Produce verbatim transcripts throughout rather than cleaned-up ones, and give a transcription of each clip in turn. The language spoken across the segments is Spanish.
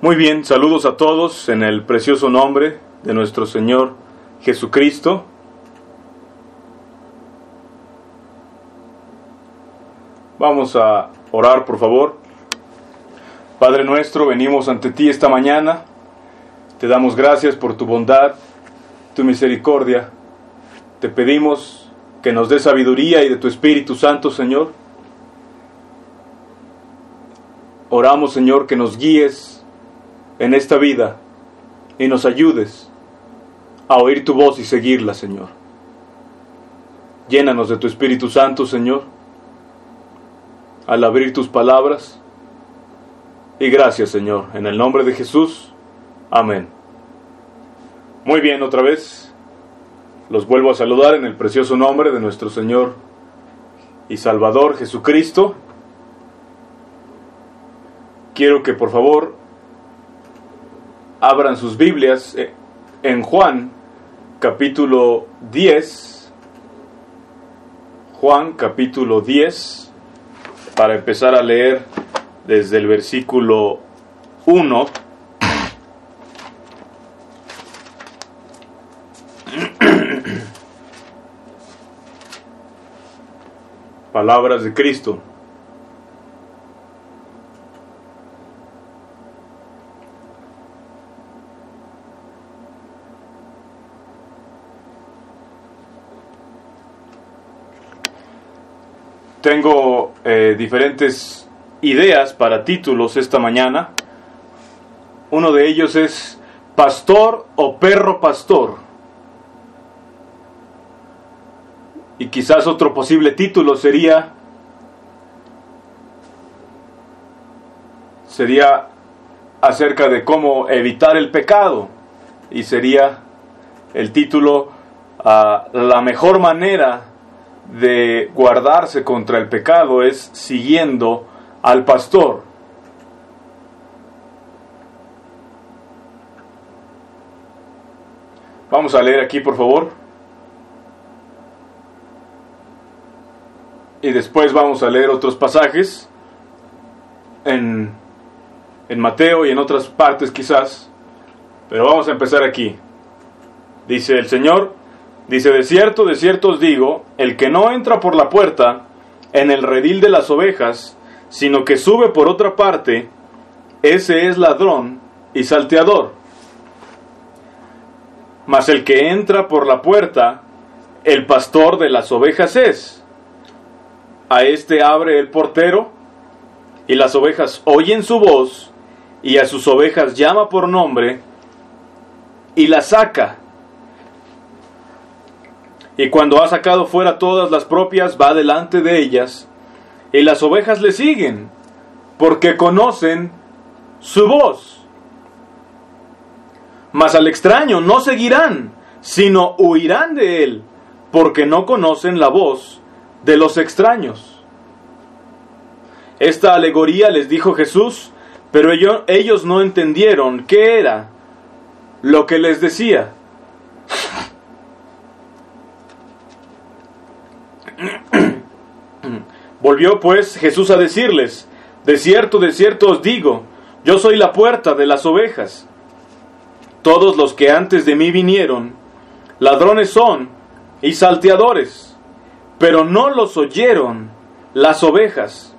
Muy bien, saludos a todos en el precioso nombre de nuestro Señor Jesucristo. Vamos a orar, por favor. Padre nuestro, venimos ante ti esta mañana. Te damos gracias por tu bondad, tu misericordia. Te pedimos que nos des sabiduría y de tu Espíritu Santo, Señor. Oramos, Señor, que nos guíes en esta vida y nos ayudes a oír tu voz y seguirla, Señor. Llénanos de tu Espíritu Santo, Señor, al abrir tus palabras. Y gracias, Señor, en el nombre de Jesús. Amén. Muy bien, otra vez los vuelvo a saludar en el precioso nombre de nuestro Señor y Salvador Jesucristo. Quiero que por favor abran sus Biblias en Juan capítulo diez. Juan capítulo diez, para empezar a leer desde el versículo uno. Palabras de Cristo. Tengo eh, diferentes ideas para títulos esta mañana. Uno de ellos es Pastor o Perro Pastor. Y quizás otro posible título sería sería acerca de cómo evitar el pecado. Y sería el título uh, La mejor manera de guardarse contra el pecado es siguiendo al pastor. Vamos a leer aquí, por favor. Y después vamos a leer otros pasajes en, en Mateo y en otras partes quizás. Pero vamos a empezar aquí. Dice el Señor, dice, de cierto, de cierto os digo, el que no entra por la puerta en el redil de las ovejas, sino que sube por otra parte, ese es ladrón y salteador. Mas el que entra por la puerta, el pastor de las ovejas es. A este abre el portero, y las ovejas oyen su voz, y a sus ovejas llama por nombre, y las saca. Y cuando ha sacado fuera todas las propias, va delante de ellas, y las ovejas le siguen, porque conocen su voz. Mas al extraño no seguirán, sino huirán de él, porque no conocen la voz de los extraños. Esta alegoría les dijo Jesús, pero ellos, ellos no entendieron qué era lo que les decía. Volvió pues Jesús a decirles, de cierto, de cierto os digo, yo soy la puerta de las ovejas. Todos los que antes de mí vinieron, ladrones son y salteadores, pero no los oyeron las ovejas.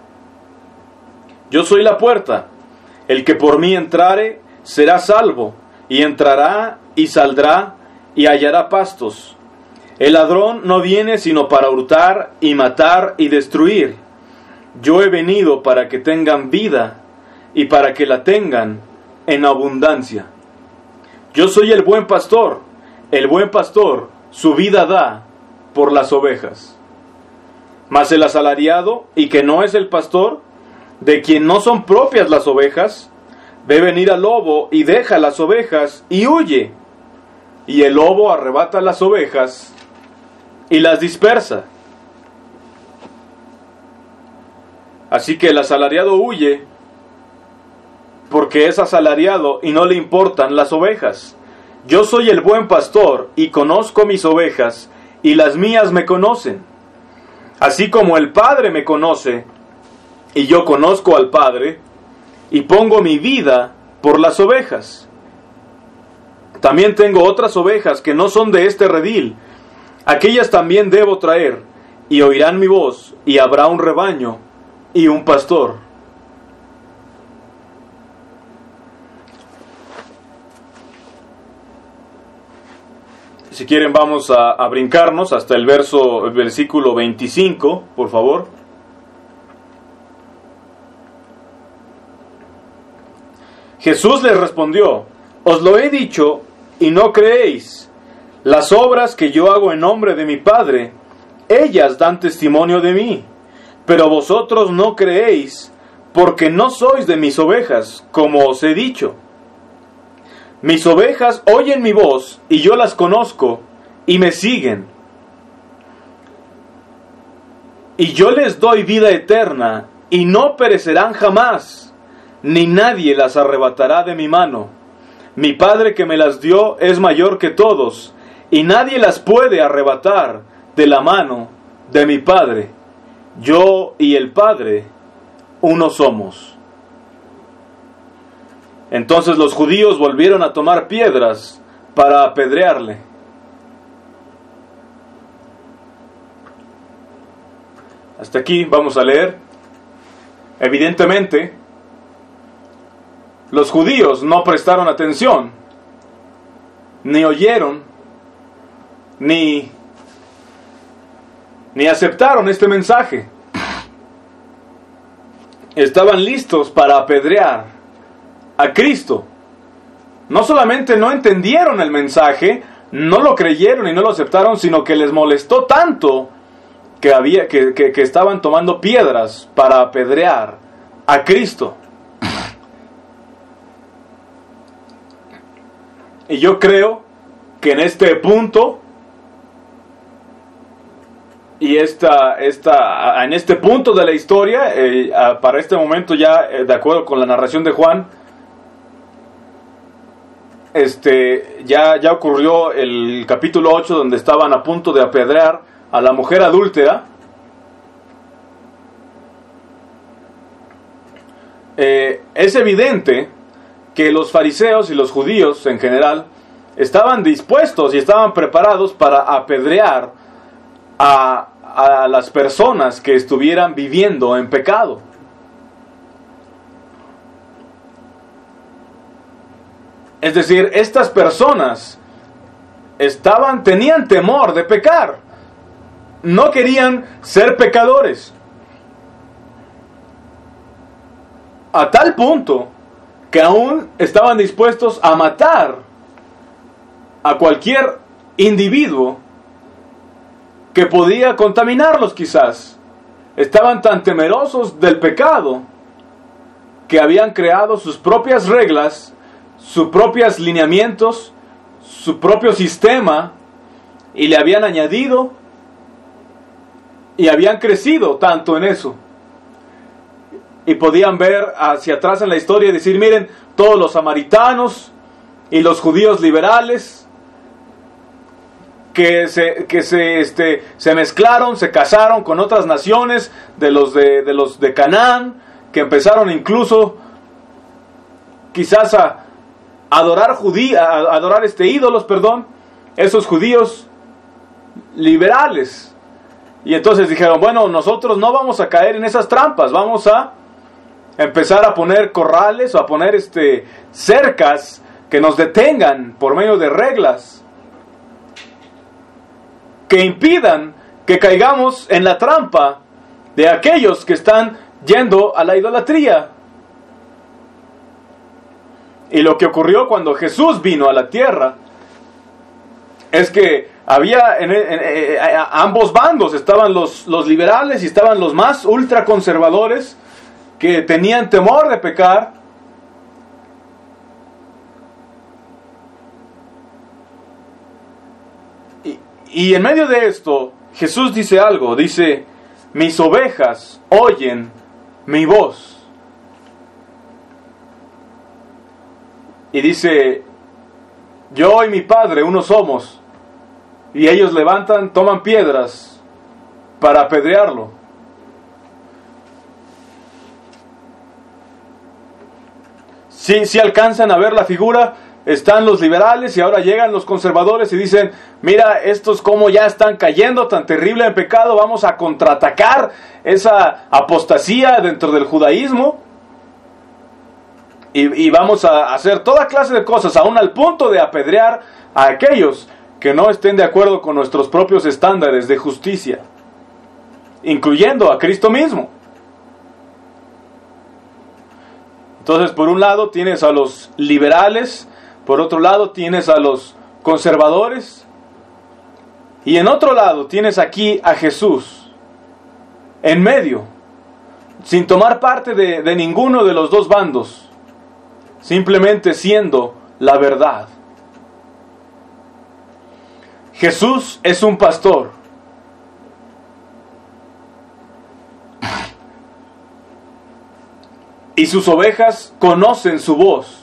Yo soy la puerta, el que por mí entrare será salvo, y entrará y saldrá y hallará pastos. El ladrón no viene sino para hurtar y matar y destruir. Yo he venido para que tengan vida y para que la tengan en abundancia. Yo soy el buen pastor. El buen pastor su vida da por las ovejas. Mas el asalariado, y que no es el pastor, de quien no son propias las ovejas, ve venir al lobo y deja las ovejas y huye. Y el lobo arrebata las ovejas y las dispersa. Así que el asalariado huye porque es asalariado y no le importan las ovejas. Yo soy el buen pastor y conozco mis ovejas y las mías me conocen. Así como el Padre me conoce y yo conozco al Padre y pongo mi vida por las ovejas. También tengo otras ovejas que no son de este redil. Aquellas también debo traer, y oirán mi voz, y habrá un rebaño y un pastor. Si quieren vamos a, a brincarnos hasta el verso, el versículo veinticinco, por favor. Jesús les respondió: os lo he dicho y no creéis. Las obras que yo hago en nombre de mi Padre, ellas dan testimonio de mí. Pero vosotros no creéis, porque no sois de mis ovejas, como os he dicho. Mis ovejas oyen mi voz, y yo las conozco, y me siguen. Y yo les doy vida eterna, y no perecerán jamás, ni nadie las arrebatará de mi mano. Mi Padre que me las dio es mayor que todos, y nadie las puede arrebatar de la mano de mi Padre. Yo y el Padre, uno somos. Entonces los judíos volvieron a tomar piedras para apedrearle. Hasta aquí vamos a leer. Evidentemente, los judíos no prestaron atención, ni oyeron, ni, ni aceptaron este mensaje. Estaban listos para apedrear a Cristo. No solamente no entendieron el mensaje, no lo creyeron y no lo aceptaron, sino que les molestó tanto que, había, que, que, que estaban tomando piedras para apedrear a Cristo. Y yo creo que en este punto, y esta, esta, en este punto de la historia, eh, para este momento ya, eh, de acuerdo con la narración de Juan, este, ya, ya ocurrió el capítulo ocho, donde estaban a punto de apedrear a la mujer adúltera. Eh, es evidente que los fariseos y los judíos en general estaban dispuestos y estaban preparados para apedrear a, a las personas que estuvieran viviendo en pecado. Es decir, estas personas estaban, tenían temor de pecar. No querían ser pecadores. A tal punto que aún estaban dispuestos a matar a cualquier individuo que podía contaminarlos quizás. Estaban tan temerosos del pecado que habían creado sus propias reglas, sus propios lineamientos, su propio sistema, y le habían añadido y habían crecido tanto en eso. Y podían ver hacia atrás en la historia y decir, miren, todos los samaritanos y los judíos liberales que se, que se, este, se mezclaron, se casaron con otras naciones de los de, de los de Canaán, que empezaron incluso quizás a adorar judía, a adorar este ídolos, perdón, esos judíos liberales. Y entonces dijeron, bueno, nosotros no vamos a caer en esas trampas, vamos a empezar a poner corrales o a poner este cercas que nos detengan por medio de reglas que impidan que caigamos en la trampa de aquellos que están yendo a la idolatría. Y lo que ocurrió cuando Jesús vino a la tierra es que había en, en, en, en, a ambos bandos, estaban los, los liberales y estaban los más ultraconservadores que tenían temor de pecar. Y, y en medio de esto, Jesús dice algo, dice, mis ovejas oyen mi voz. Y dice, yo y mi Padre uno somos. Y ellos levantan, toman piedras para apedrearlo. Si, si alcanzan a ver la figura, están los liberales y ahora llegan los conservadores y dicen, mira, estos como ya están cayendo tan terrible en pecado, vamos a contraatacar esa apostasía dentro del judaísmo y, y vamos a hacer toda clase de cosas, aún al punto de apedrear a aquellos que no estén de acuerdo con nuestros propios estándares de justicia, incluyendo a Cristo mismo. Entonces, por un lado tienes a los liberales, por otro lado tienes a los conservadores, y en otro lado tienes aquí a Jesús, en medio, sin tomar parte de, de ninguno de los dos bandos, simplemente siendo la verdad. Jesús es un pastor. Y sus ovejas conocen su voz.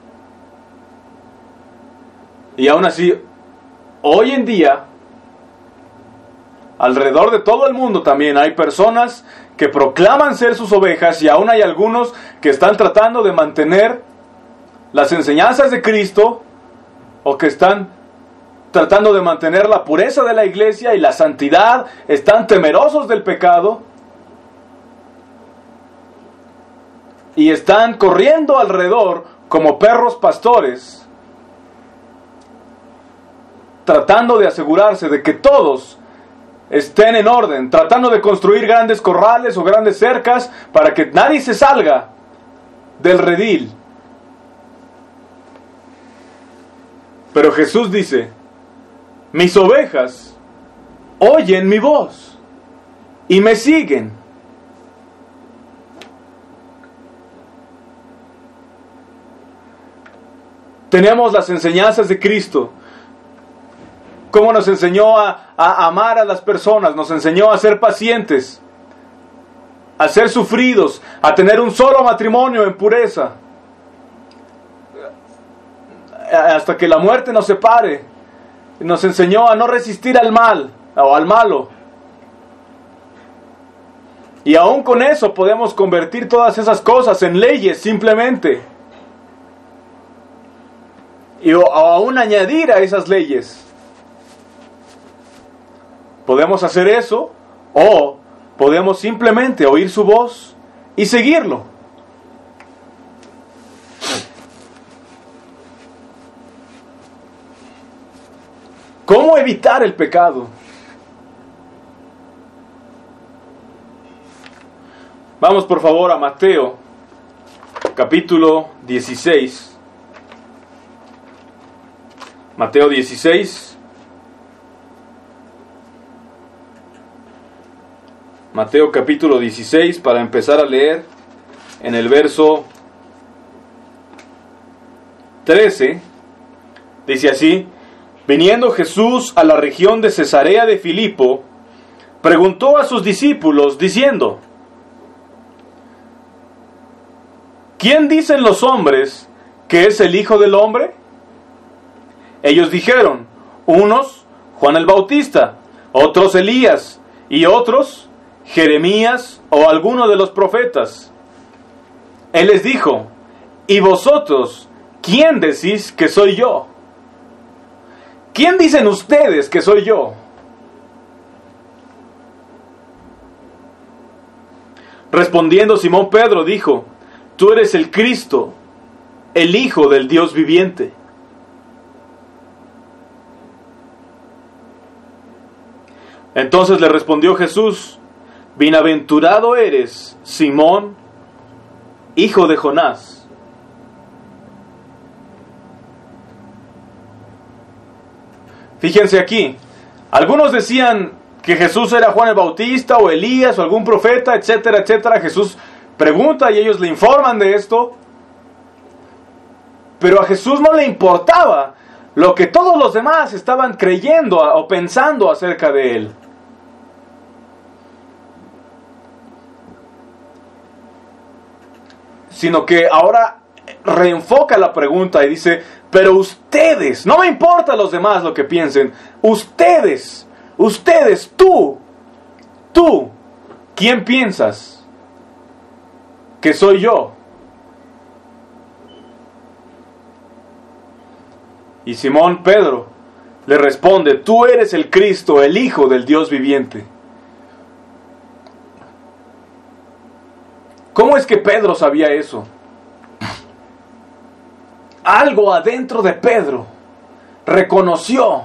Y aún así, hoy en día, alrededor de todo el mundo también hay personas que proclaman ser sus ovejas y aún hay algunos que están tratando de mantener las enseñanzas de Cristo o que están tratando de mantener la pureza de la iglesia y la santidad, están temerosos del pecado y están corriendo alrededor como perros pastores, tratando de asegurarse de que todos estén en orden, tratando de construir grandes corrales o grandes cercas para que nadie se salga del redil. Pero Jesús dice, mis ovejas oyen mi voz y me siguen. Tenemos las enseñanzas de Cristo. Cómo nos enseñó a, a amar a las personas, nos enseñó a ser pacientes, a ser sufridos, a tener un solo matrimonio en pureza, hasta que la muerte nos separe. Nos enseñó a no resistir al mal o al malo. Y aún con eso podemos convertir todas esas cosas en leyes simplemente. Y o, o aún añadir a esas leyes. Podemos hacer eso o podemos simplemente oír su voz y seguirlo. ¿Cómo evitar el pecado? Vamos por favor a Mateo, capítulo dieciséis. Mateo dieciséis. Mateo capítulo dieciséis, para empezar a leer en el verso trece. Dice así: viniendo Jesús a la región de Cesarea de Filipo, preguntó a sus discípulos, diciendo: ¿quién dicen los hombres que es el Hijo del Hombre? Ellos dijeron, unos, Juan el Bautista, otros Elías, y otros, Jeremías o alguno de los profetas. Él les dijo, ¿y vosotros, quién decís que soy yo? ¿Quién dicen ustedes que soy yo? Respondiendo Simón Pedro dijo, tú eres el Cristo, el Hijo del Dios viviente. Entonces le respondió Jesús, bienaventurado eres, Simón, hijo de Jonás. Fíjense aquí, algunos decían que Jesús era Juan el Bautista o Elías o algún profeta, etcétera, etcétera. Jesús pregunta y ellos le informan de esto. Pero a Jesús no le importaba lo que todos los demás estaban creyendo o pensando acerca de él. Sino que ahora reenfoca la pregunta y dice, pero ustedes, no me importa los demás lo que piensen, ustedes, ustedes, tú, tú, ¿quién piensas que soy yo? Y Simón Pedro le responde: tú eres el Cristo, el Hijo del Dios viviente. ¿Cómo es que Pedro sabía eso? Algo adentro de Pedro reconoció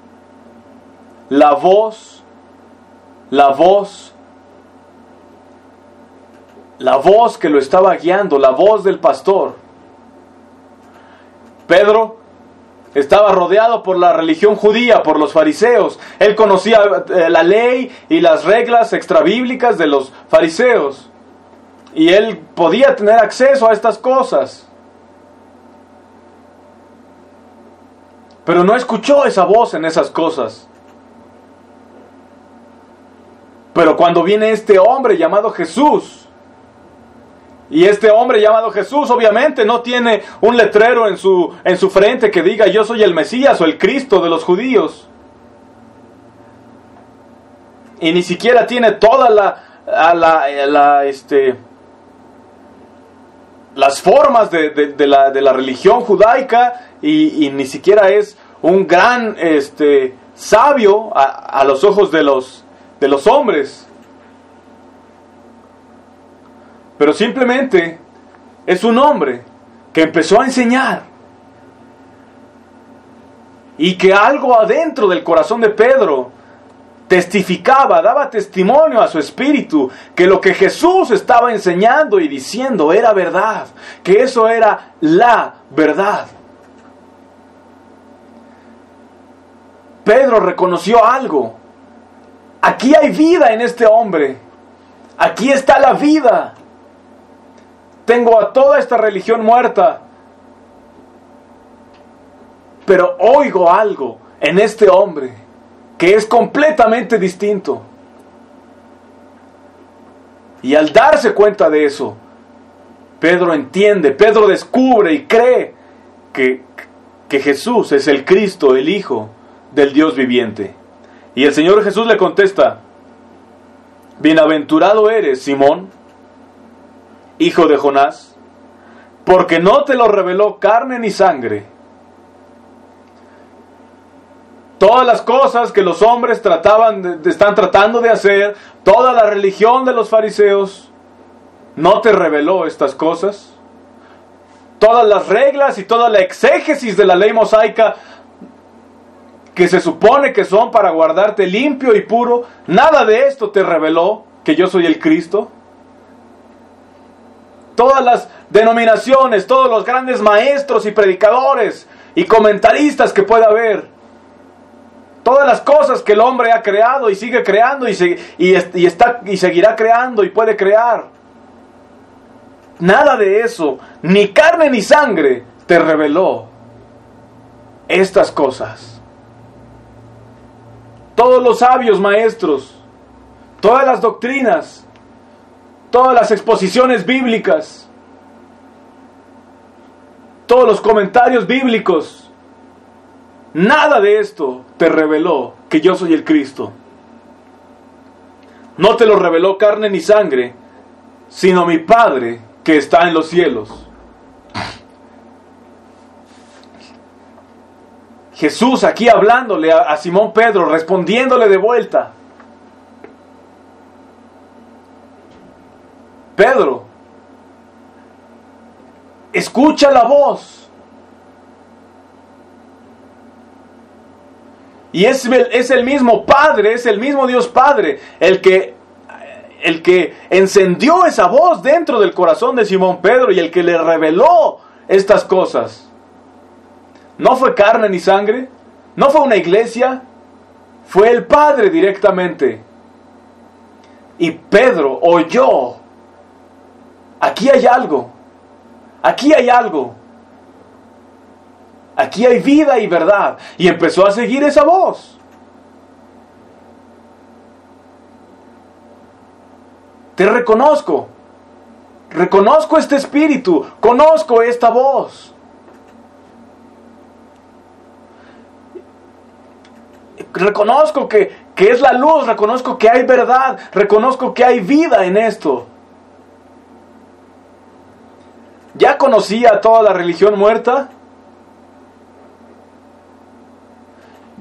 la voz, la voz, la voz que lo estaba guiando, la voz del pastor. Pedro estaba rodeado por la religión judía, por los fariseos. Él conocía la ley y las reglas extrabíblicas de los fariseos. Y él podía tener acceso a estas cosas. Pero no escuchó esa voz en esas cosas. Pero cuando viene este hombre llamado Jesús, y este hombre llamado Jesús obviamente no tiene un letrero en su, en su frente que diga: yo soy el Mesías o el Cristo de los judíos. Y ni siquiera tiene toda la, a la, a la este, las formas de, de, de, la, de la religión judaica, y, y ni siquiera es un gran este, sabio a, a los ojos de los, de los hombres. Pero simplemente es un hombre que empezó a enseñar, y que algo adentro del corazón de Pedro testificaba, daba testimonio a su espíritu, que lo que Jesús estaba enseñando y diciendo era verdad, que eso era la verdad. Pedro reconoció algo. Aquí hay vida en este hombre. Aquí está la vida. Tengo a toda esta religión muerta, pero oigo algo en este hombre que es completamente distinto. Y al darse cuenta de eso, Pedro entiende, Pedro descubre y cree que, que Jesús es el Cristo, el Hijo del Dios viviente. Y el Señor Jesús le contesta: bienaventurado eres, Simón, hijo de Jonás, porque no te lo reveló carne ni sangre. Todas las cosas que los hombres trataban de, de, están tratando de hacer, toda la religión de los fariseos, no te reveló estas cosas. Todas las reglas y toda la exégesis de la ley mosaica, que se supone que son para guardarte limpio y puro, nada de esto te reveló que yo soy el Cristo. Todas las denominaciones, todos los grandes maestros y predicadores y comentaristas que pueda haber, todas las cosas que el hombre ha creado y sigue creando y, se, y, y, está, y seguirá creando y puede crear, nada de eso, ni carne ni sangre, te reveló estas cosas. Todos los sabios maestros, todas las doctrinas, todas las exposiciones bíblicas, todos los comentarios bíblicos, nada de esto te reveló que yo soy el Cristo. No te lo reveló carne ni sangre, sino mi Padre que está en los cielos. Jesús aquí hablándole a, a Simón Pedro, respondiéndole de vuelta: Pedro, escucha la voz. Y es el, es el mismo Padre, es el mismo Dios Padre, el que, el que encendió esa voz dentro del corazón de Simón Pedro y el que le reveló estas cosas. No fue carne ni sangre, no fue una iglesia, fue el Padre directamente. Y Pedro oyó: aquí hay algo, aquí hay algo. Aquí hay vida y verdad. Y empezó a seguir esa voz. Te reconozco. Reconozco este espíritu. Conozco esta voz. Reconozco que, que es la luz. Reconozco que hay verdad. Reconozco que hay vida en esto. ¿Ya conocía toda la religión muerta?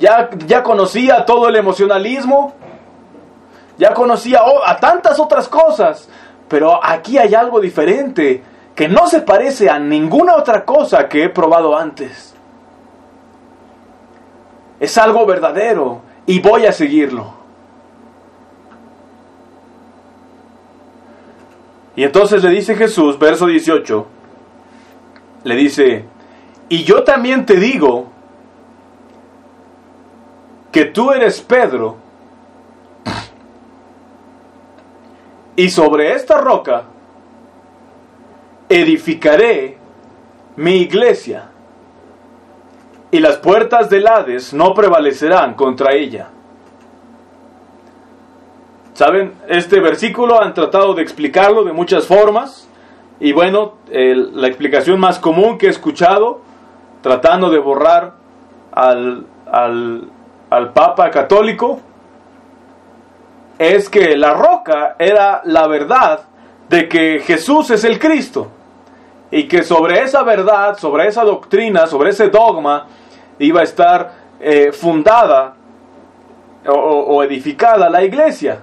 ya, ya conocía todo el emocionalismo, ya conocía a tantas otras cosas, pero aquí hay algo diferente, que no se parece a ninguna otra cosa que he probado antes. Es algo verdadero y voy a seguirlo. Y entonces le dice Jesús, verso dieciocho, le dice, y yo también te digo que tú eres Pedro, y sobre esta roca edificaré mi iglesia, y las puertas del Hades no prevalecerán contra ella. ¿Saben? Este versículo han tratado de explicarlo de muchas formas, y bueno, el, la explicación más común que he escuchado, tratando de borrar al, al, al Papa católico, es que la roca era la verdad de que Jesús es el Cristo, y que sobre esa verdad, sobre esa doctrina, sobre ese dogma, iba a estar eh, fundada o, o edificada la iglesia.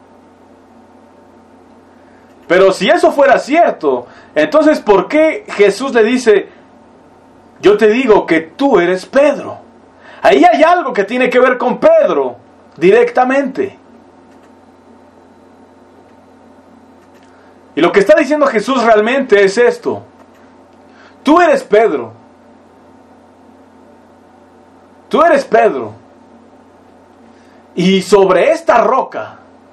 Pero si eso fuera cierto, entonces ¿por qué Jesús le dice, yo te digo que tú eres Pedro? Ahí hay algo que tiene que ver con Pedro, directamente. Y lo que está diciendo Jesús realmente es esto. Tú eres Pedro. Tú eres Pedro. Y sobre esta roca,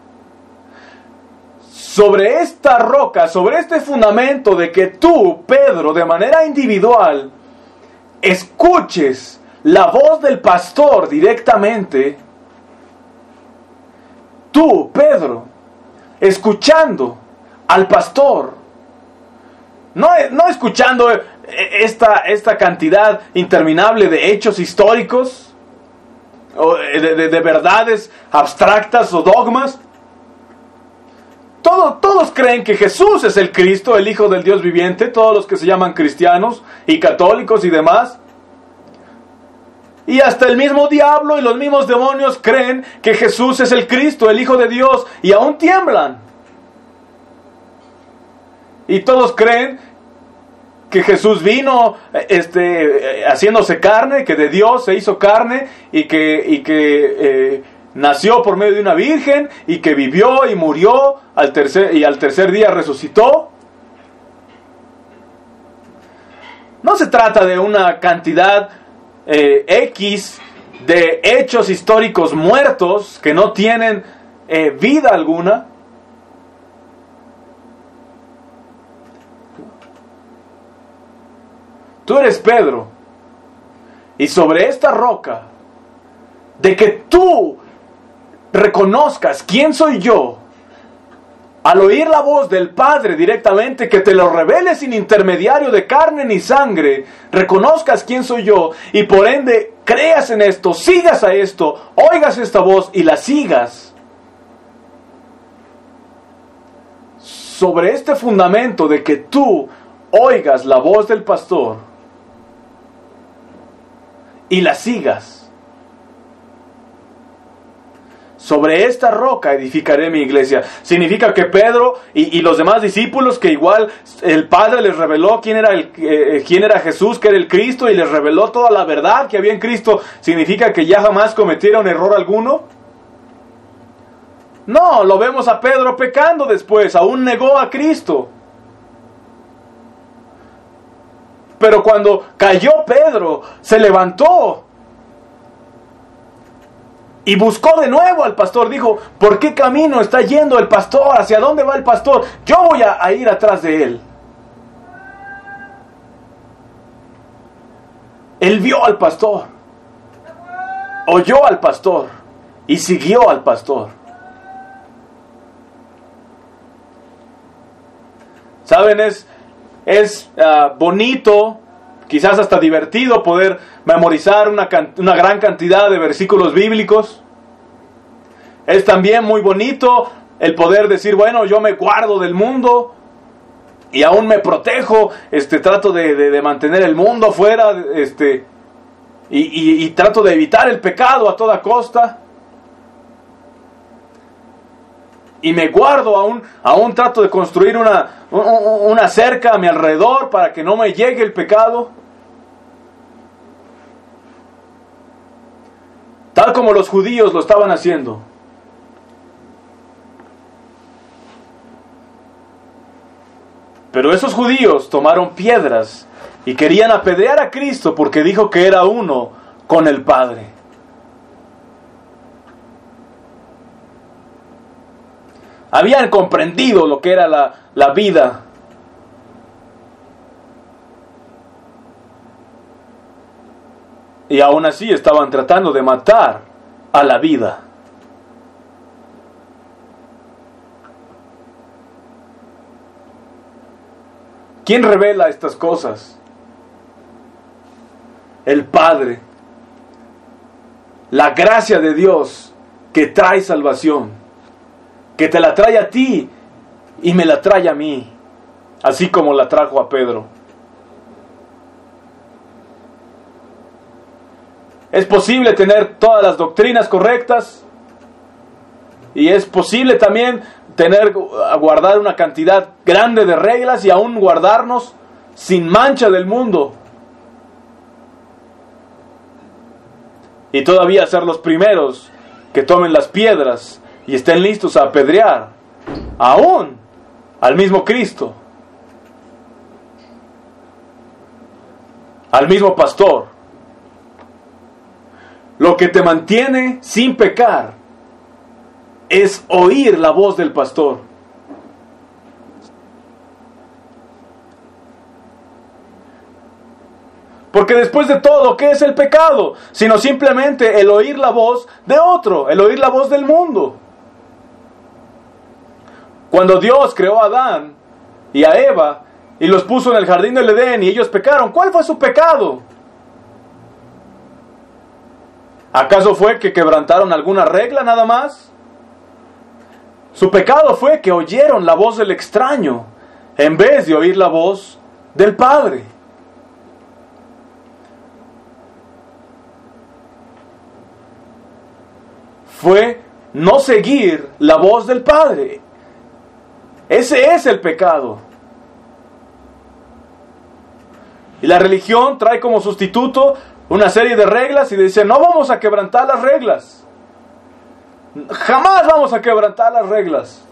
sobre esta roca, sobre este fundamento de que tú, Pedro, de manera individual, escuches la voz del pastor directamente, tú, Pedro, escuchando al pastor, no, no escuchando esta, esta cantidad interminable de hechos históricos, o de, de, de verdades abstractas o dogmas. Todo, todos creen que Jesús es el Cristo, el Hijo del Dios viviente, todos los que se llaman cristianos y católicos y demás. Y hasta el mismo diablo y los mismos demonios creen que Jesús es el Cristo, el Hijo de Dios, y aún tiemblan. Y todos creen que Jesús vino este, haciéndose carne, que de Dios se hizo carne y que, y que eh, nació por medio de una virgen y que vivió y murió al tercer, y al tercer día resucitó. No se trata de una cantidad eh, X de hechos históricos muertos que no tienen eh, vida alguna. Tú eres Pedro, y sobre esta roca, de que tú reconozcas quién soy yo, al oír la voz del Padre directamente, que te lo revele sin intermediario de carne ni sangre, reconozcas quién soy yo, y por ende creas en esto, sigas a esto, oigas esta voz y la sigas. Sobre este fundamento de que tú oigas la voz del pastor y la sigas, sobre esta roca edificaré mi iglesia. Significa que Pedro y, y los demás discípulos, que igual el Padre les reveló quién era, el, eh, quién era Jesús, que era el Cristo, y les reveló toda la verdad que había en Cristo, ¿significa que ya jamás cometieron error alguno? No, lo vemos a Pedro pecando después, aún negó a Cristo. Pero cuando cayó Pedro, se levantó y buscó de nuevo al pastor. Dijo, ¿por qué camino está yendo el pastor? ¿Hacia dónde va el pastor? Yo voy a, a ir atrás de él. Él vio al pastor, oyó al pastor y siguió al pastor. ¿Saben? Es... Es uh, bonito, quizás hasta divertido, poder memorizar una, can- una gran cantidad de versículos bíblicos. Es también muy bonito el poder decir, bueno, yo me guardo del mundo y aún me protejo, este, trato de, de, de mantener el mundo fuera. Este. y, y, y trato de evitar el pecado a toda costa. Y me guardo, aún, aún trato de construir una, una cerca a mi alrededor para que no me llegue el pecado. Tal como los judíos lo estaban haciendo. Pero esos judíos tomaron piedras y querían apedrear a Cristo porque dijo que era uno con el Padre. Habían comprendido lo que era la, la vida. Y aún así estaban tratando de matar a la vida. ¿Quién revela estas cosas? El Padre. La gracia de Dios que trae salvación, que te la trae a ti y me la trae a mí, así como la trajo a Pedro. Es posible tener todas las doctrinas correctas y es posible también tener, guardar una cantidad grande de reglas y aún guardarnos sin mancha del mundo. Y todavía ser los primeros que tomen las piedras y estén listos a apedrear aún al mismo Cristo, al mismo pastor. Lo que te mantiene sin pecar es oír la voz del pastor. Porque después de todo, ¿qué es el pecado? Sino simplemente el oír la voz de otro, el oír la voz del mundo. Cuando Dios creó a Adán y a Eva y los puso en el jardín del Edén y ellos pecaron, ¿cuál fue su pecado? ¿Acaso fue que quebrantaron alguna regla nada más? Su pecado fue que oyeron la voz del extraño en vez de oír la voz del Padre. Fue no seguir la voz del Padre. Ese es el pecado. Y la religión trae como sustituto una serie de reglas y dice, no vamos a quebrantar las reglas. Jamás vamos a quebrantar las reglas.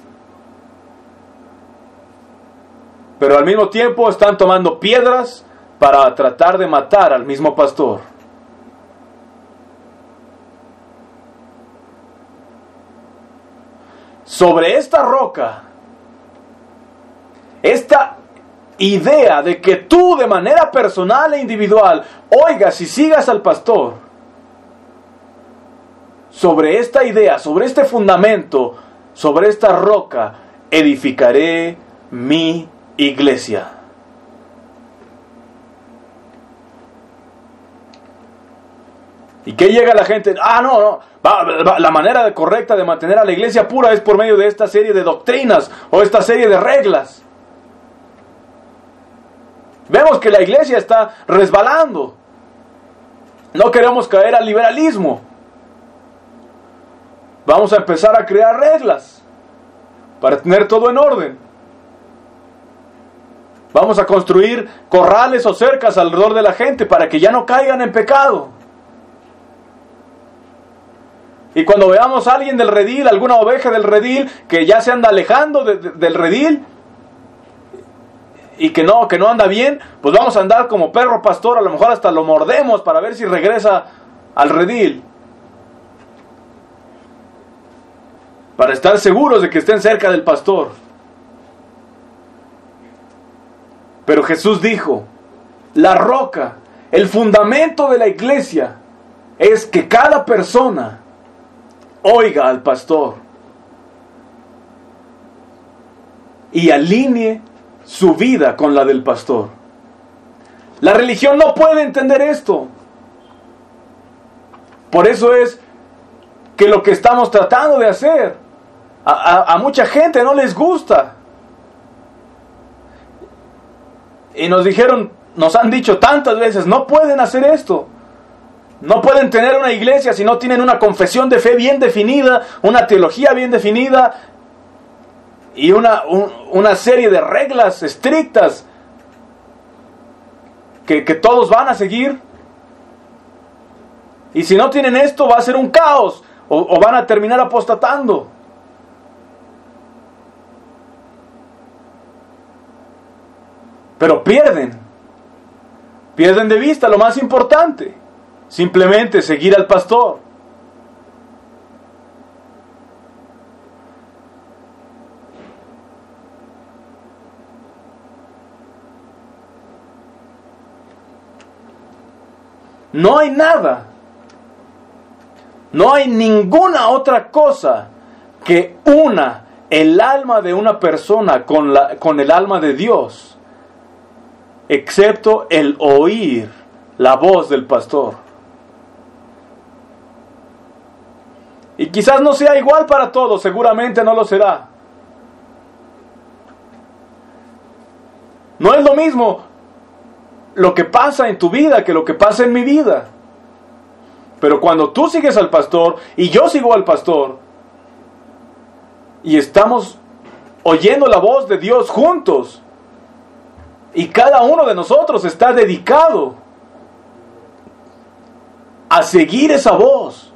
Pero al mismo tiempo están tomando piedras para tratar de matar al mismo pastor. Sobre esta roca, esta idea de que tú de manera personal e individual oigas y sigas al pastor, sobre esta idea, sobre este fundamento, sobre esta roca, edificaré mi iglesia. ¿Y qué llega la gente? Ah, no, no. Va, va, la manera correcta de mantener a la iglesia pura es por medio de esta serie de doctrinas o esta serie de reglas. Vemos que la iglesia está resbalando. No queremos caer al liberalismo. Vamos a empezar a crear reglas para tener todo en orden. Vamos a construir corrales o cercas alrededor de la gente para que ya no caigan en pecado. Y cuando veamos a alguien del redil, alguna oveja del redil, que ya se anda alejando de, de, del redil, y que no, que no anda bien, pues vamos a andar como perro pastor, a lo mejor hasta lo mordemos para ver si regresa al redil. Para estar seguros de que estén cerca del pastor. Pero Jesús dijo, la roca, el fundamento de la iglesia, es que cada persona oiga al pastor y alinee su vida con la del pastor. La religión no puede entender esto. Por eso es que lo que estamos tratando de hacer a, a, a mucha gente no les gusta. Y nos dijeron, nos han dicho tantas veces, no pueden hacer esto. No pueden tener una iglesia si no tienen una confesión de fe bien definida, una teología bien definida y una, un, una serie de reglas estrictas que, que todos van a seguir. Y si no tienen esto, va a ser un caos o, o van a terminar apostatando. Pero pierden, pierden de vista lo más importante, simplemente seguir al pastor. No hay nada, no hay ninguna otra cosa que una el alma de una persona con, la, con el alma de Dios, excepto el oír la voz del pastor. Y quizás no sea igual para todos, seguramente no lo será. No es lo mismo lo que pasa en tu vida que lo que pasa en mi vida. Pero cuando tú sigues al pastor y yo sigo al pastor y estamos oyendo la voz de Dios juntos, y cada uno de nosotros está dedicado a seguir esa voz,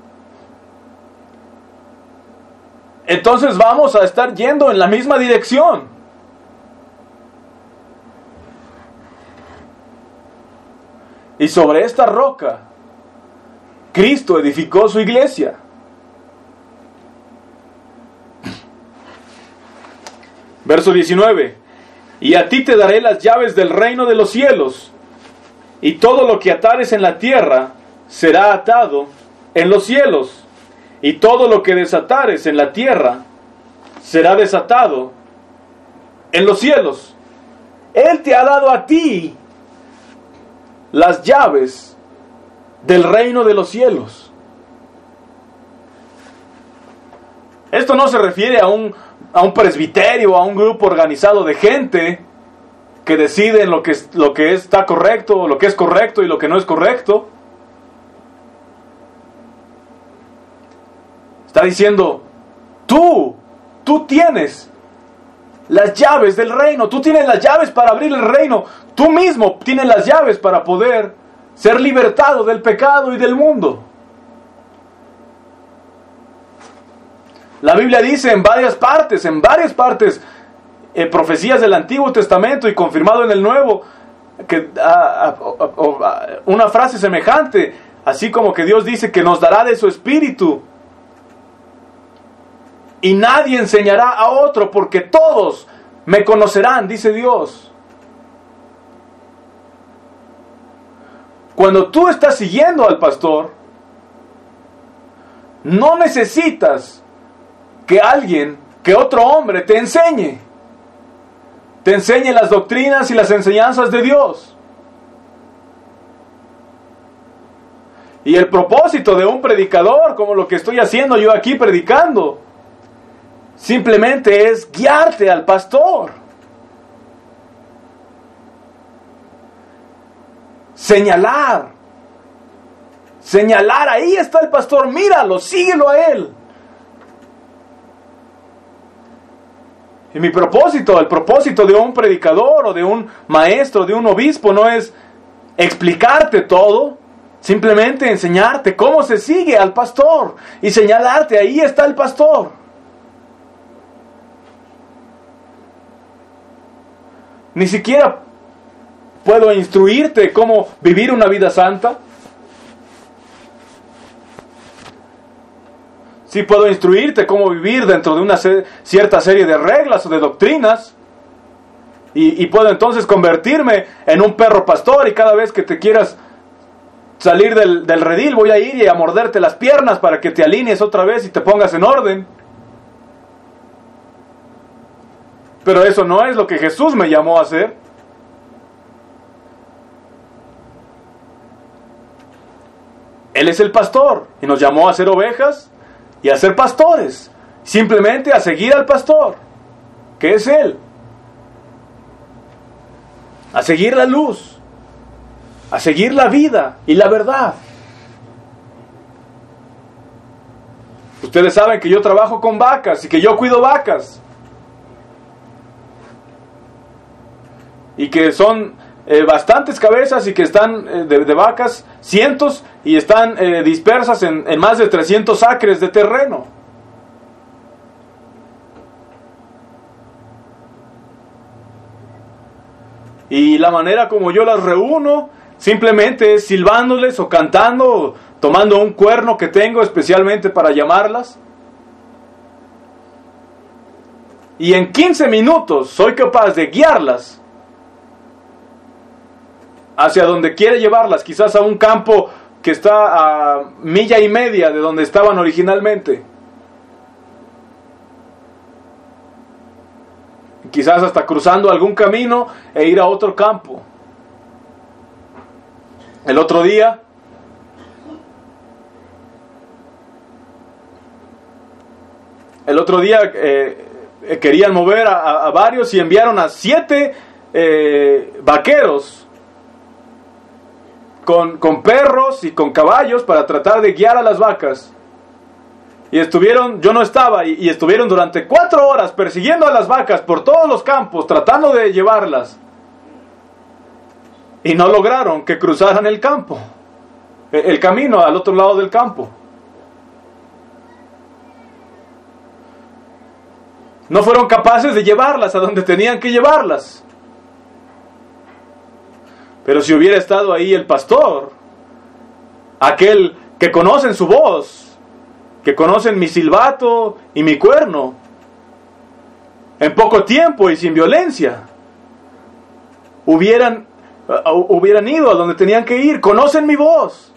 entonces vamos a estar yendo en la misma dirección. Y sobre esta roca, Cristo edificó su iglesia. Verso diecinueve. Y a ti te daré las llaves del reino de los cielos, y todo lo que atares en la tierra será atado en los cielos, y todo lo que desatares en la tierra será desatado en los cielos. Él te ha dado a ti las llaves del reino de los cielos. Esto no se refiere a un a un presbiterio, a un grupo organizado de gente que deciden lo que, lo que está correcto, lo que es correcto y lo que no es correcto. Está diciendo, tú, tú tienes las llaves del reino, tú tienes las llaves para abrir el reino, tú mismo tienes las llaves para poder ser libertado del pecado y del mundo. La Biblia dice en varias partes, en varias partes, eh, profecías del Antiguo Testamento y confirmado en el Nuevo, que a, a, a, a, una frase semejante, así como que Dios dice que nos dará de su espíritu y nadie enseñará a otro, porque todos me conocerán, dice Dios. Cuando tú estás siguiendo al pastor, no necesitas que alguien, que otro hombre te enseñe. Te enseñe las doctrinas y las enseñanzas de Dios. Y el propósito de un predicador, como lo que estoy haciendo yo aquí predicando, simplemente es guiarte al pastor. Señalar. Señalar, ahí está el pastor, míralo, síguelo a él. Y mi propósito, el propósito de un predicador o de un maestro, de un obispo, no es explicarte todo, simplemente enseñarte cómo se sigue al pastor y señalarte, ahí está el pastor. Ni siquiera puedo instruirte cómo vivir una vida santa. Sí puedo instruirte cómo vivir dentro de una se- cierta serie de reglas o de doctrinas. Y, y puedo entonces convertirme en un perro pastor y cada vez que te quieras salir del, del redil voy a ir y a morderte las piernas para que te alinees otra vez y te pongas en orden. Pero eso no es lo que Jesús me llamó a hacer. Él es el pastor y nos llamó a ser ovejas y a ser pastores, simplemente a seguir al pastor, que es Él, a seguir la luz, a seguir la vida y la verdad. Ustedes saben que yo trabajo con vacas y que yo cuido vacas. Y que son eh, bastantes cabezas y que están eh, de, de vacas, cientos, y están eh, dispersas en, en más de trescientos acres de terreno. Y la manera como yo las reúno simplemente es silbándoles o cantando, o tomando un cuerno que tengo especialmente para llamarlas. Y en quince minutos soy capaz de guiarlas hacia donde quiere llevarlas, quizás a un campo que está a milla y media de donde estaban originalmente. Quizás hasta cruzando algún camino e ir a otro campo. El otro día, el otro día eh, querían mover a, a varios y enviaron a siete eh, vaqueros con, con perros y con caballos para tratar de guiar a las vacas. Y estuvieron, yo no estaba, y, y estuvieron durante cuatro horas persiguiendo a las vacas por todos los campos, tratando de llevarlas. Y no lograron que cruzaran el campo, el, el camino al otro lado del campo. No fueron capaces de llevarlas a donde tenían que llevarlas. Pero si hubiera estado ahí el pastor, aquel que conocen su voz, que conocen mi silbato y mi cuerno, en poco tiempo y sin violencia, hubieran, uh, hubieran ido a donde tenían que ir. Conocen mi voz.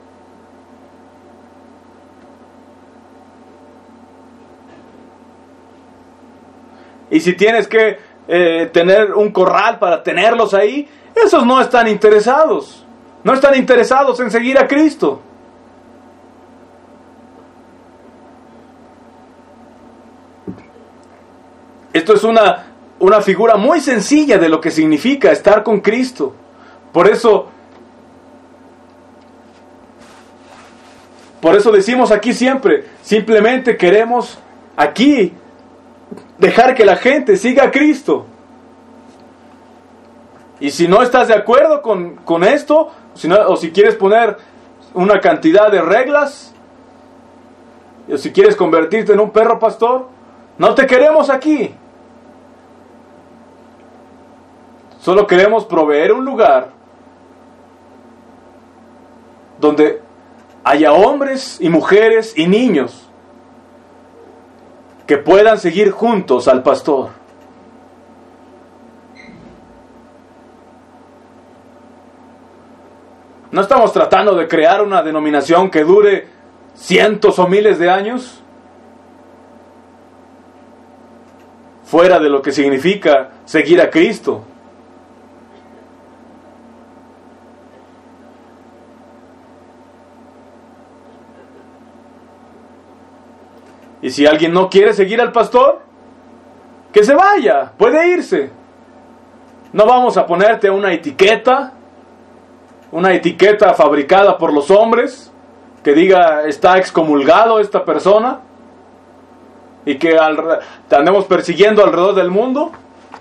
Y si tienes que eh, tener un corral para tenerlos ahí, esos no están interesados. No están interesados en seguir a Cristo. Esto es una, una figura muy sencilla de lo que significa estar con Cristo. Por eso, por eso decimos aquí siempre, simplemente queremos aquí dejar que la gente siga a Cristo. Y si no estás de acuerdo con, con esto, si no, o si quieres poner una cantidad de reglas, o si quieres convertirte en un perro pastor, no te queremos aquí. Solo queremos proveer un lugar donde haya hombres y mujeres y niños que puedan seguir juntos al pastor. No estamos tratando de crear una denominación que dure cientos o miles de años, fuera de lo que significa seguir a Cristo. Y si alguien no quiere seguir al pastor, que se vaya, puede irse. No vamos a ponerte una etiqueta, una etiqueta fabricada por los hombres, que diga está excomulgado esta persona, y que al, te andemos persiguiendo alrededor del mundo.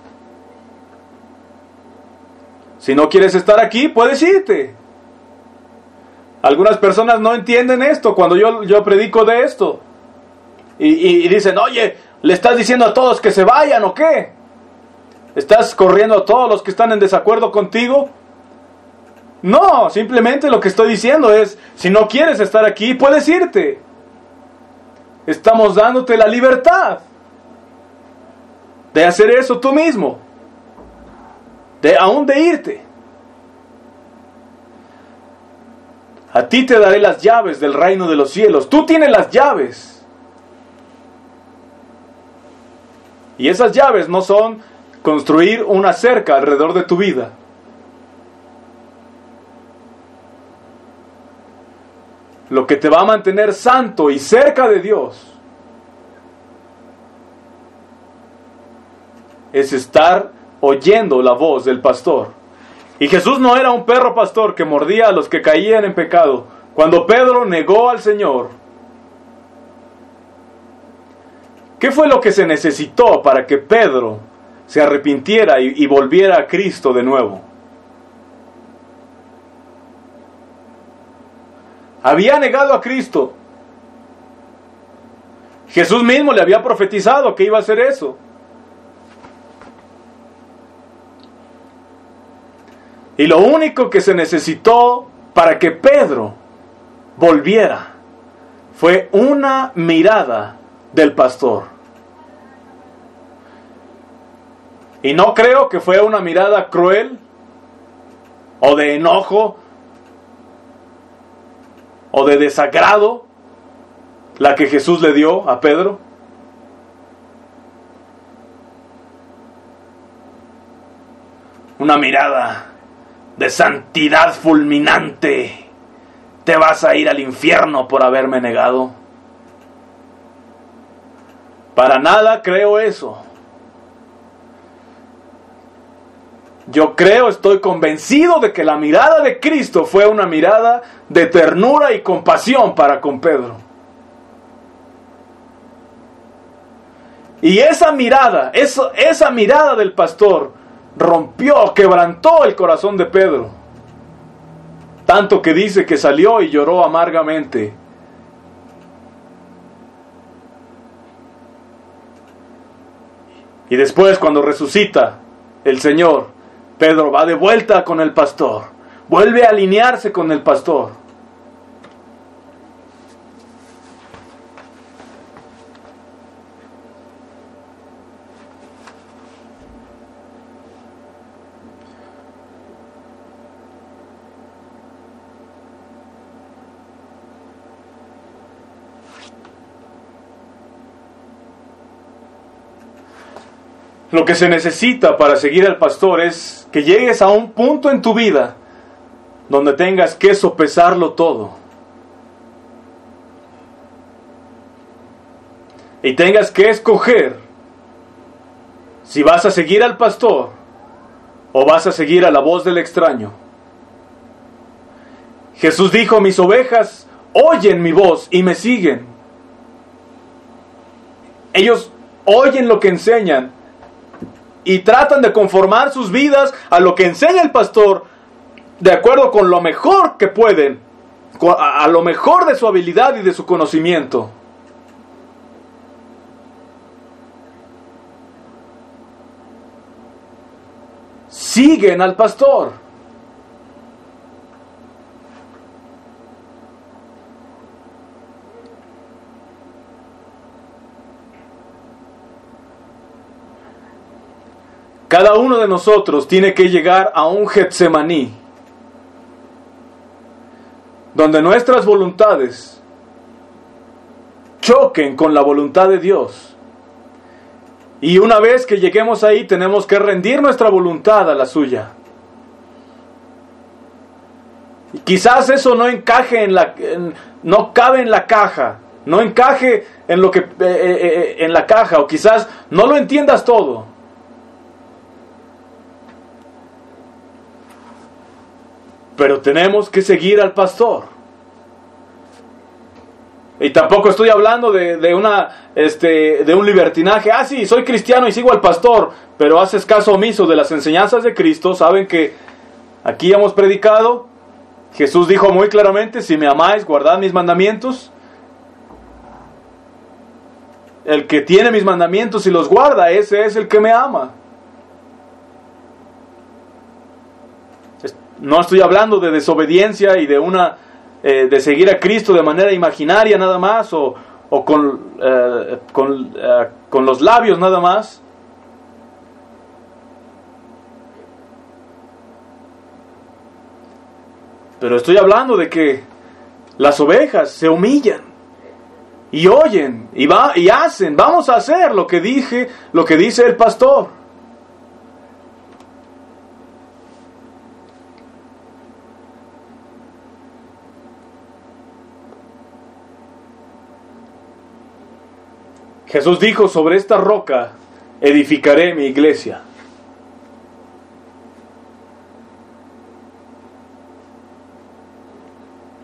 Si no quieres estar aquí, puedes irte. Algunas personas no entienden esto cuando yo, yo predico de esto. Y, y, y dicen, oye, ¿le estás diciendo a todos que se vayan o qué? ¿Estás corriendo a todos los que están en desacuerdo contigo? No, simplemente lo que estoy diciendo es, si no quieres estar aquí, puedes irte. Estamos dándote la libertad de hacer eso tú mismo, de aún de irte. A ti te daré las llaves del reino de los cielos. Tú tienes las llaves. Y esas llaves no son construir una cerca alrededor de tu vida. Lo que te va a mantener santo y cerca de Dios es estar oyendo la voz del pastor. Y Jesús no era un perro pastor que mordía a los que caían en pecado. Cuando Pedro negó al Señor, ¿Qué fue lo que se necesitó para que Pedro se arrepintiera y, y volviera a Cristo de nuevo? Había negado a Cristo. Jesús mismo le había profetizado que iba a hacer eso. Y lo único que se necesitó para que Pedro volviera fue una mirada del pastor. Y no creo que fue una mirada cruel o de enojo o de desagrado la que Jesús le dio a Pedro. Una mirada de santidad fulminante. Te vas a ir al infierno por haberme negado. Para nada creo eso. Yo creo, estoy convencido de que la mirada de Cristo fue una mirada de ternura y compasión para con Pedro. Y esa mirada, esa, esa mirada del pastor rompió, quebrantó el corazón de Pedro. Tanto que dice que salió y lloró amargamente. Y después, cuando resucita el Señor, Pedro va de vuelta con el pastor. Vuelve a alinearse con el pastor. Lo que se necesita para seguir al pastor es que llegues a un punto en tu vida donde tengas que sopesarlo todo. Y tengas que escoger si vas a seguir al pastor o vas a seguir a la voz del extraño. Jesús dijo: mis ovejas oyen mi voz y me siguen. Ellos oyen lo que enseñan y tratan de conformar sus vidas a lo que enseña el pastor, de acuerdo con lo mejor que pueden, a lo mejor de su habilidad y de su conocimiento. Siguen al pastor. Cada uno de nosotros tiene que llegar a un Getsemaní, donde nuestras voluntades choquen con la voluntad de Dios. Y una vez que lleguemos ahí, tenemos que rendir nuestra voluntad a la suya. Y quizás eso no encaje en la, en, no cabe en la caja, no encaje en lo que, eh, eh, en la caja, o quizás no lo entiendas todo. Pero tenemos que seguir al pastor. Y tampoco estoy hablando de, de, una, este, de un libertinaje. Ah, sí, soy cristiano y sigo al pastor, pero haces caso omiso de las enseñanzas de Cristo. Saben que aquí hemos predicado. Jesús dijo muy claramente: si me amáis, guardad mis mandamientos. El que tiene mis mandamientos y los guarda, ese es el que me ama. No estoy hablando de desobediencia y de una eh, de seguir a Cristo de manera imaginaria nada más, o, o con, eh, con, eh, con los labios nada más. Pero estoy hablando de que las ovejas se humillan y oyen y va y hacen. Vamos a hacer lo que dije, lo que dice el pastor. Jesús dijo: sobre esta roca edificaré mi iglesia.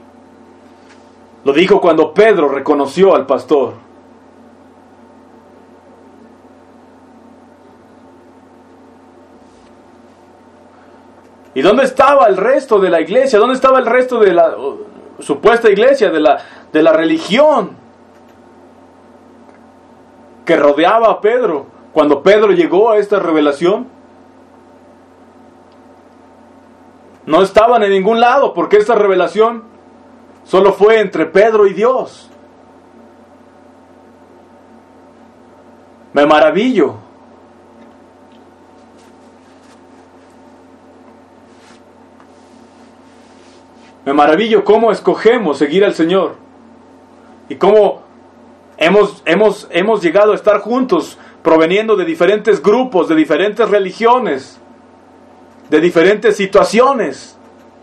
Lo dijo cuando Pedro reconoció al pastor. ¿Y dónde estaba el resto de la iglesia? ¿Dónde estaba el resto de la uh, supuesta iglesia, de la, de la religión que rodeaba a Pedro cuando Pedro llegó a esta revelación? No estaban en ningún lado, porque esta revelación solo fue entre Pedro y Dios. Me maravillo. Me maravillo cómo escogemos seguir al Señor. Y cómo hemos, hemos, hemos llegado a estar juntos, proveniendo de diferentes grupos, de diferentes religiones, de diferentes situaciones.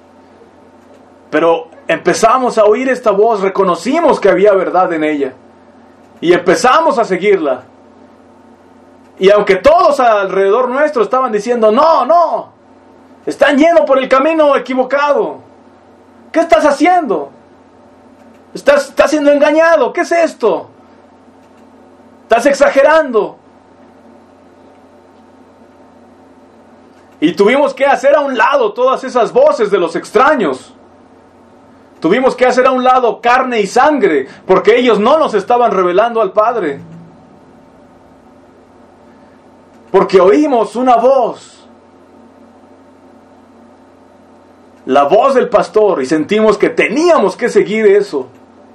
Pero empezamos a oír esta voz, reconocimos que había verdad en ella. Y empezamos a seguirla. Y aunque todos alrededor nuestro estaban diciendo, no, no, están yendo por el camino equivocado. ¿Qué estás haciendo? Estás, estás siendo engañado. ¿Qué es esto? Estás exagerando. Y tuvimos que hacer a un lado todas esas voces de los extraños. Tuvimos que hacer a un lado carne y sangre, porque ellos no nos estaban revelando al Padre. Porque oímos una voz. La voz del pastor, y sentimos que teníamos que seguir eso.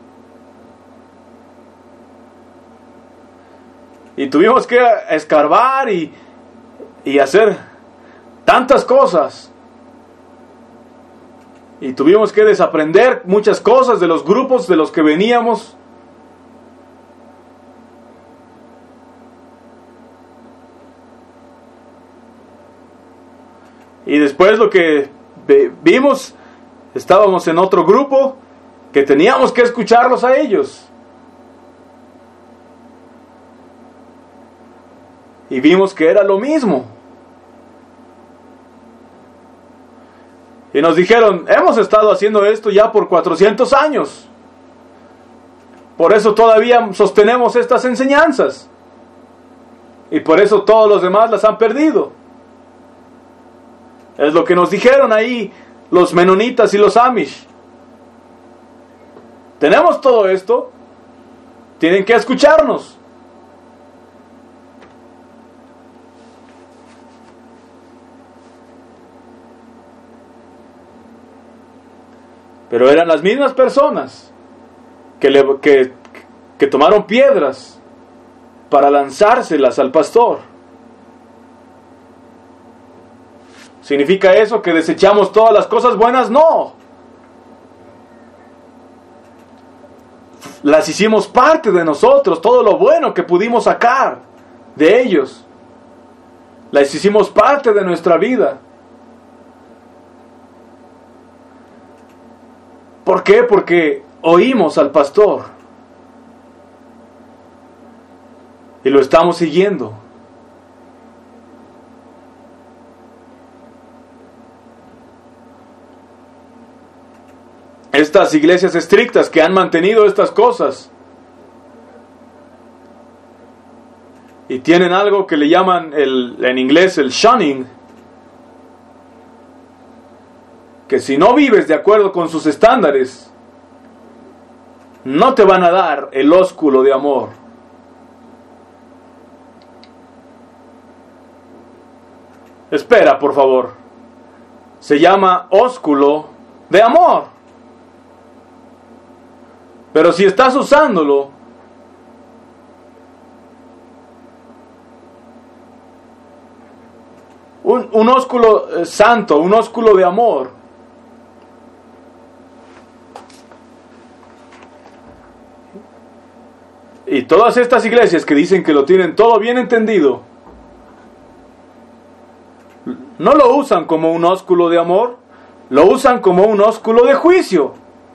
Y tuvimos que escarbar y, y hacer tantas cosas. Y tuvimos que desaprender muchas cosas de los grupos de los que veníamos. Y después lo que vimos, estábamos en otro grupo que teníamos que escucharlos a ellos. Y vimos que era lo mismo. Y nos dijeron, hemos estado haciendo esto ya por cuatrocientos años. Por eso todavía sostenemos estas enseñanzas. Y por eso todos los demás las han perdido. Es lo que nos dijeron ahí los menonitas y los amish. Tenemos todo esto. Tienen que escucharnos. Pero eran las mismas personas que, le, que, que tomaron piedras para lanzárselas al pastor. ¿Significa eso que desechamos todas las cosas buenas? No. Las hicimos parte de nosotros, todo lo bueno que pudimos sacar de ellos. Las hicimos parte de nuestra vida. ¿Por qué? Porque oímos al pastor. Y lo estamos siguiendo. Estas iglesias estrictas que han mantenido estas cosas y tienen algo que le llaman el, en inglés el shunning, que si no vives de acuerdo con sus estándares, no te van a dar el ósculo de amor. Espera, por favor. Se llama ósculo de amor. Pero si estás usándolo un, un ósculo eh, santo, un ósculo de amor, y todas estas iglesias que dicen que lo tienen todo bien entendido, no lo usan como un ósculo de amor, lo usan como un ósculo de juicio.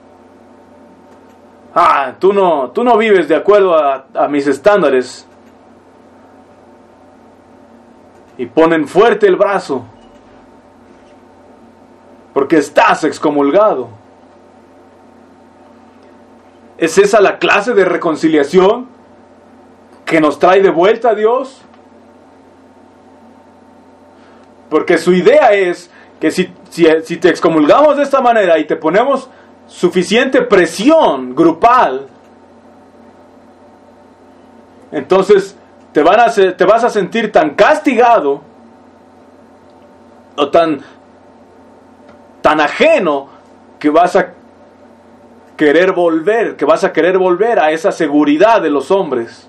Ah, tú no, tú no vives de acuerdo a, a mis estándares. Y ponen fuerte el brazo, porque estás excomulgado. ¿Es esa la clase de reconciliación que nos trae de vuelta a Dios? Porque su idea es que si, si, si te excomulgamos de esta manera y te ponemos suficiente presión grupal, entonces te, van a, te vas a sentir tan castigado o tan, tan ajeno que vas a querer volver, que vas a querer volver a esa seguridad de los hombres.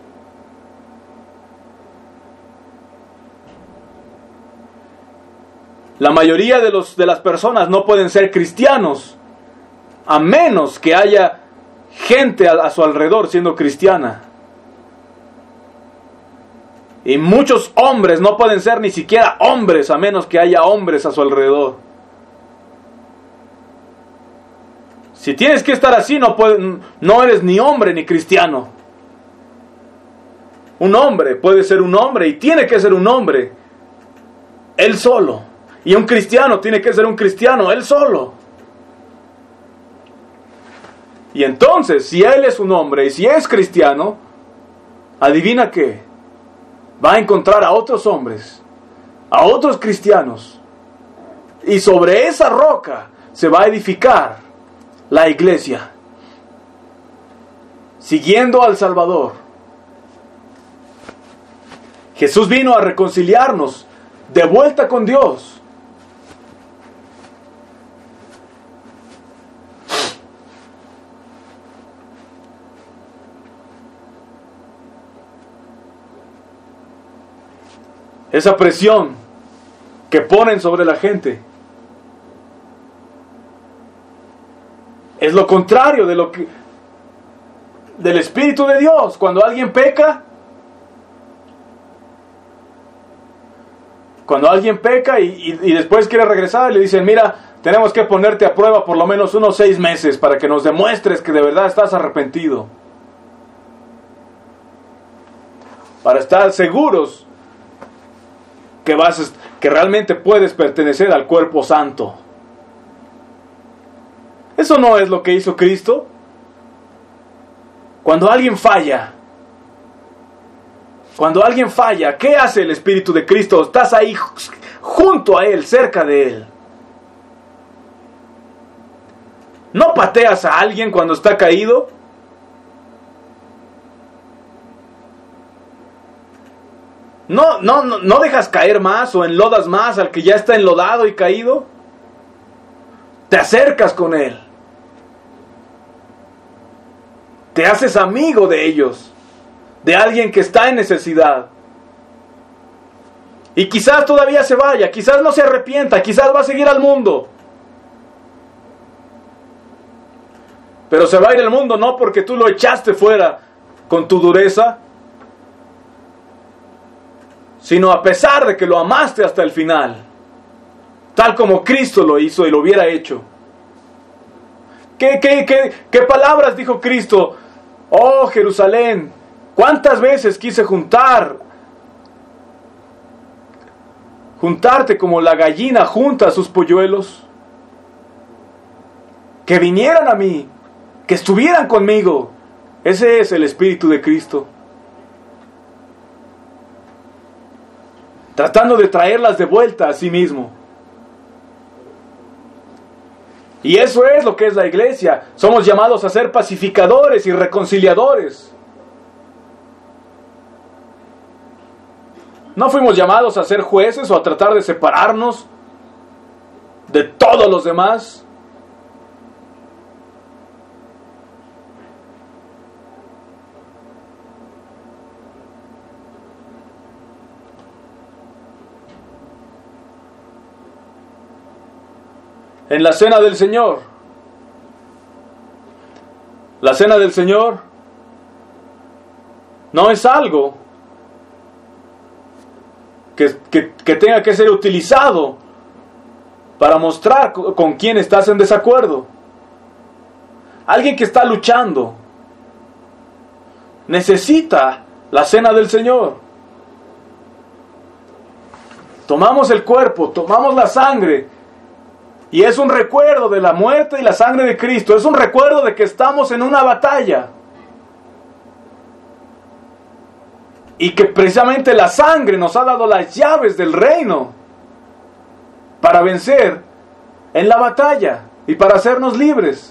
La mayoría de, los, de las personas no pueden ser cristianos a menos que haya gente a, a su alrededor siendo cristiana. Y muchos hombres no pueden ser ni siquiera hombres a menos que haya hombres a su alrededor. Si tienes que estar así, no, puede, no eres ni hombre ni cristiano. Un hombre puede ser un hombre y tiene que ser un hombre él solo. Y un cristiano tiene que ser un cristiano él solo. Y entonces, si él es un hombre y si es cristiano, adivina qué, va a encontrar a otros hombres, a otros cristianos, y sobre esa roca se va a edificar la iglesia, siguiendo al Salvador. Jesús vino a reconciliarnos de vuelta con Dios. Esa presión que ponen sobre la gente es lo contrario de lo que del Espíritu de Dios. Cuando alguien peca, cuando alguien peca y, y, y después quiere regresar, le dicen, mira, tenemos que ponerte a prueba por lo menos unos seis meses para que nos demuestres que de verdad estás arrepentido, para estar seguros que vas, que realmente puedes pertenecer al cuerpo santo. Eso no es lo que hizo Cristo. Cuando alguien falla, cuando alguien falla, ¿qué hace el Espíritu de Cristo? Estás ahí junto a Él, cerca de Él. ¿No pateas a alguien cuando está caído? ¿No, no, no, no dejas caer más o enlodas más al que ya está enlodado y caído? Te acercas con él. Te haces amigo de ellos, de alguien que está en necesidad. Y quizás todavía se vaya, quizás no se arrepienta, quizás va a seguir al mundo. Pero se va a ir al mundo no porque tú lo echaste fuera con tu dureza, sino a pesar de que lo amaste hasta el final, tal como Cristo lo hizo y lo hubiera hecho. ¿Qué, qué, qué, qué palabras dijo Cristo? Oh Jerusalén, ¿cuántas veces quise juntar, juntarte como la gallina junta a sus polluelos? Que vinieran a mí, que estuvieran conmigo. Ese es el Espíritu de Cristo. Tratando de traerlas de vuelta a sí mismo. Y eso es lo que es la iglesia. Somos llamados a ser pacificadores y reconciliadores. No fuimos llamados a ser jueces o a tratar de separarnos de todos los demás. En la cena del Señor, la cena del Señor no es algo que, que, que tenga que ser utilizado para mostrar con quién estás en desacuerdo. Alguien que está luchando necesita la cena del Señor. Tomamos el cuerpo, tomamos la sangre, y es un recuerdo de la muerte y la sangre de Cristo. Es un recuerdo de que estamos en una batalla. Y que precisamente la sangre nos ha dado las llaves del reino para vencer en la batalla y para hacernos libres.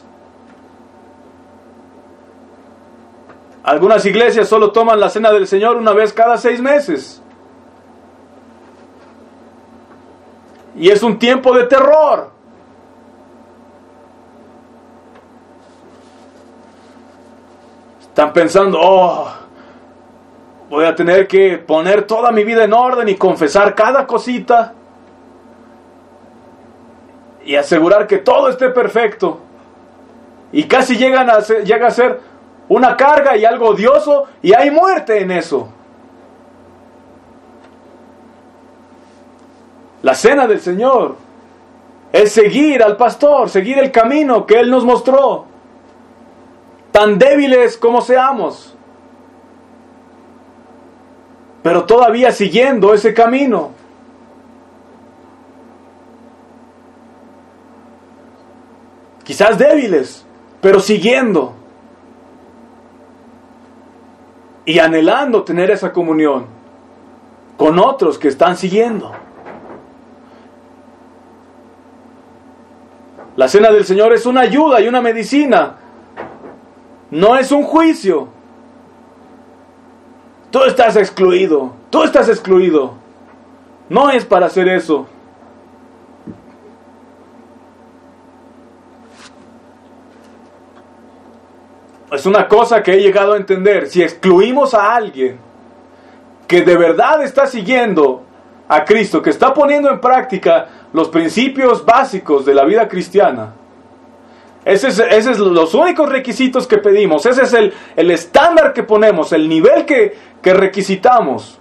Algunas iglesias solo toman la cena del Señor una vez cada seis meses. Y es un tiempo de terror. Están pensando, oh, voy a tener que poner toda mi vida en orden y confesar cada cosita. Y asegurar que todo esté perfecto. Y casi llegan a ser, llega a ser una carga y algo odioso, y hay muerte en eso. La cena del Señor es seguir al pastor, seguir el camino que Él nos mostró, tan débiles como seamos, pero todavía siguiendo ese camino. Quizás débiles, pero siguiendo y anhelando tener esa comunión con otros que están siguiendo. La cena del Señor es una ayuda y una medicina. No es un juicio. Tú estás excluido. Tú estás excluido. No es para hacer eso. Es una cosa que he llegado a entender. Si excluimos a alguien que de verdad está siguiendo a Cristo, que está poniendo en práctica los principios básicos de la vida cristiana, ese es, ese es los únicos requisitos que pedimos, ese es el, el estándar que ponemos, el nivel que, que requisitamos.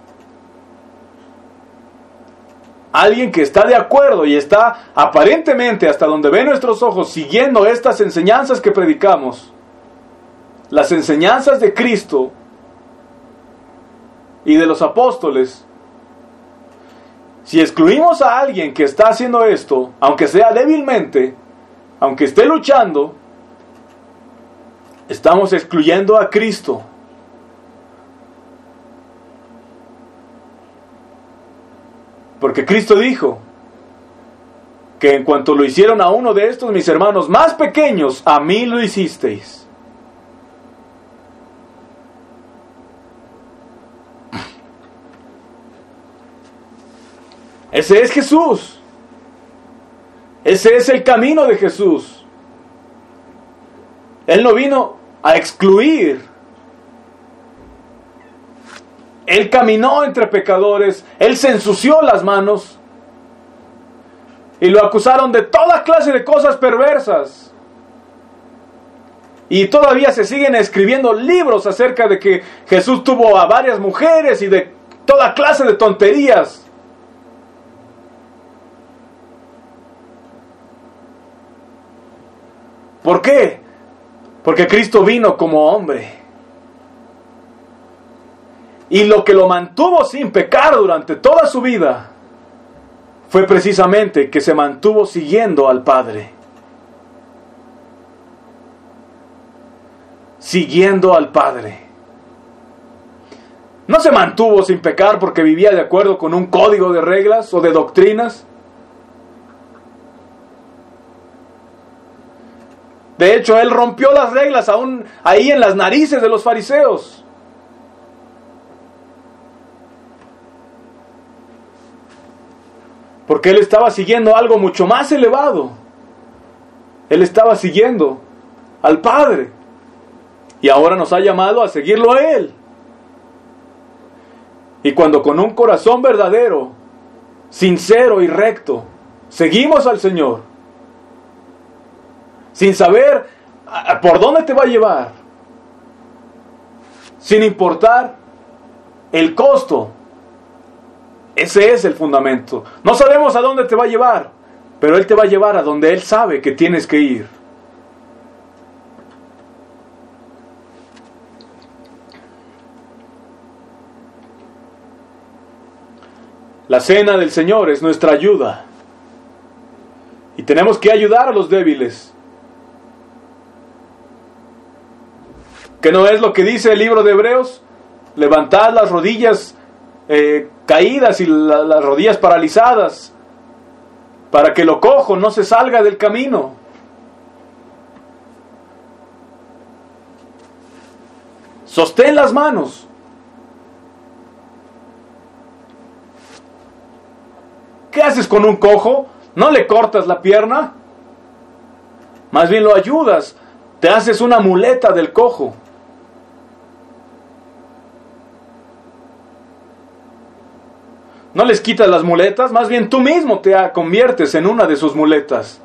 Alguien que está de acuerdo y está aparentemente, hasta donde ven nuestros ojos, siguiendo estas enseñanzas que predicamos, las enseñanzas de Cristo y de los apóstoles. Si excluimos a alguien que está haciendo esto, aunque sea débilmente, aunque esté luchando, estamos excluyendo a Cristo. Porque Cristo dijo que en cuanto lo hicieron a uno de estos mis hermanos más pequeños, a mí lo hicisteis. Ese es Jesús. Ese es el camino de Jesús. Él no vino a excluir. Él caminó entre pecadores. Él se ensució las manos. Y lo acusaron de toda clase de cosas perversas. Y todavía se siguen escribiendo libros acerca de que Jesús tuvo a varias mujeres y de toda clase de tonterías. ¿Por qué? Porque Cristo vino como hombre. Y lo que lo mantuvo sin pecar durante toda su vida fue precisamente que se mantuvo siguiendo al Padre. Siguiendo al Padre. No se mantuvo sin pecar porque vivía de acuerdo con un código de reglas o de doctrinas. De hecho, Él rompió las reglas aún ahí en las narices de los fariseos. Porque Él estaba siguiendo algo mucho más elevado. Él estaba siguiendo al Padre. Y ahora nos ha llamado a seguirlo a Él. Y cuando con un corazón verdadero, sincero y recto, seguimos al Señor, sin saber por dónde te va a llevar, sin importar el costo. Ese es el fundamento. No sabemos a dónde te va a llevar, pero Él te va a llevar a donde Él sabe que tienes que ir. La cena del Señor es nuestra ayuda. Y tenemos que ayudar a los débiles. ¿Qué no es lo que dice el libro de Hebreos? Levantad las rodillas eh, caídas y la, las rodillas paralizadas para que lo cojo no se salga del camino. Sostén las manos. ¿Qué haces con un cojo? ¿No le cortas la pierna? Más bien lo ayudas. Te haces una muleta del cojo. No les quitas las muletas, más bien tú mismo te conviertes en una de sus muletas.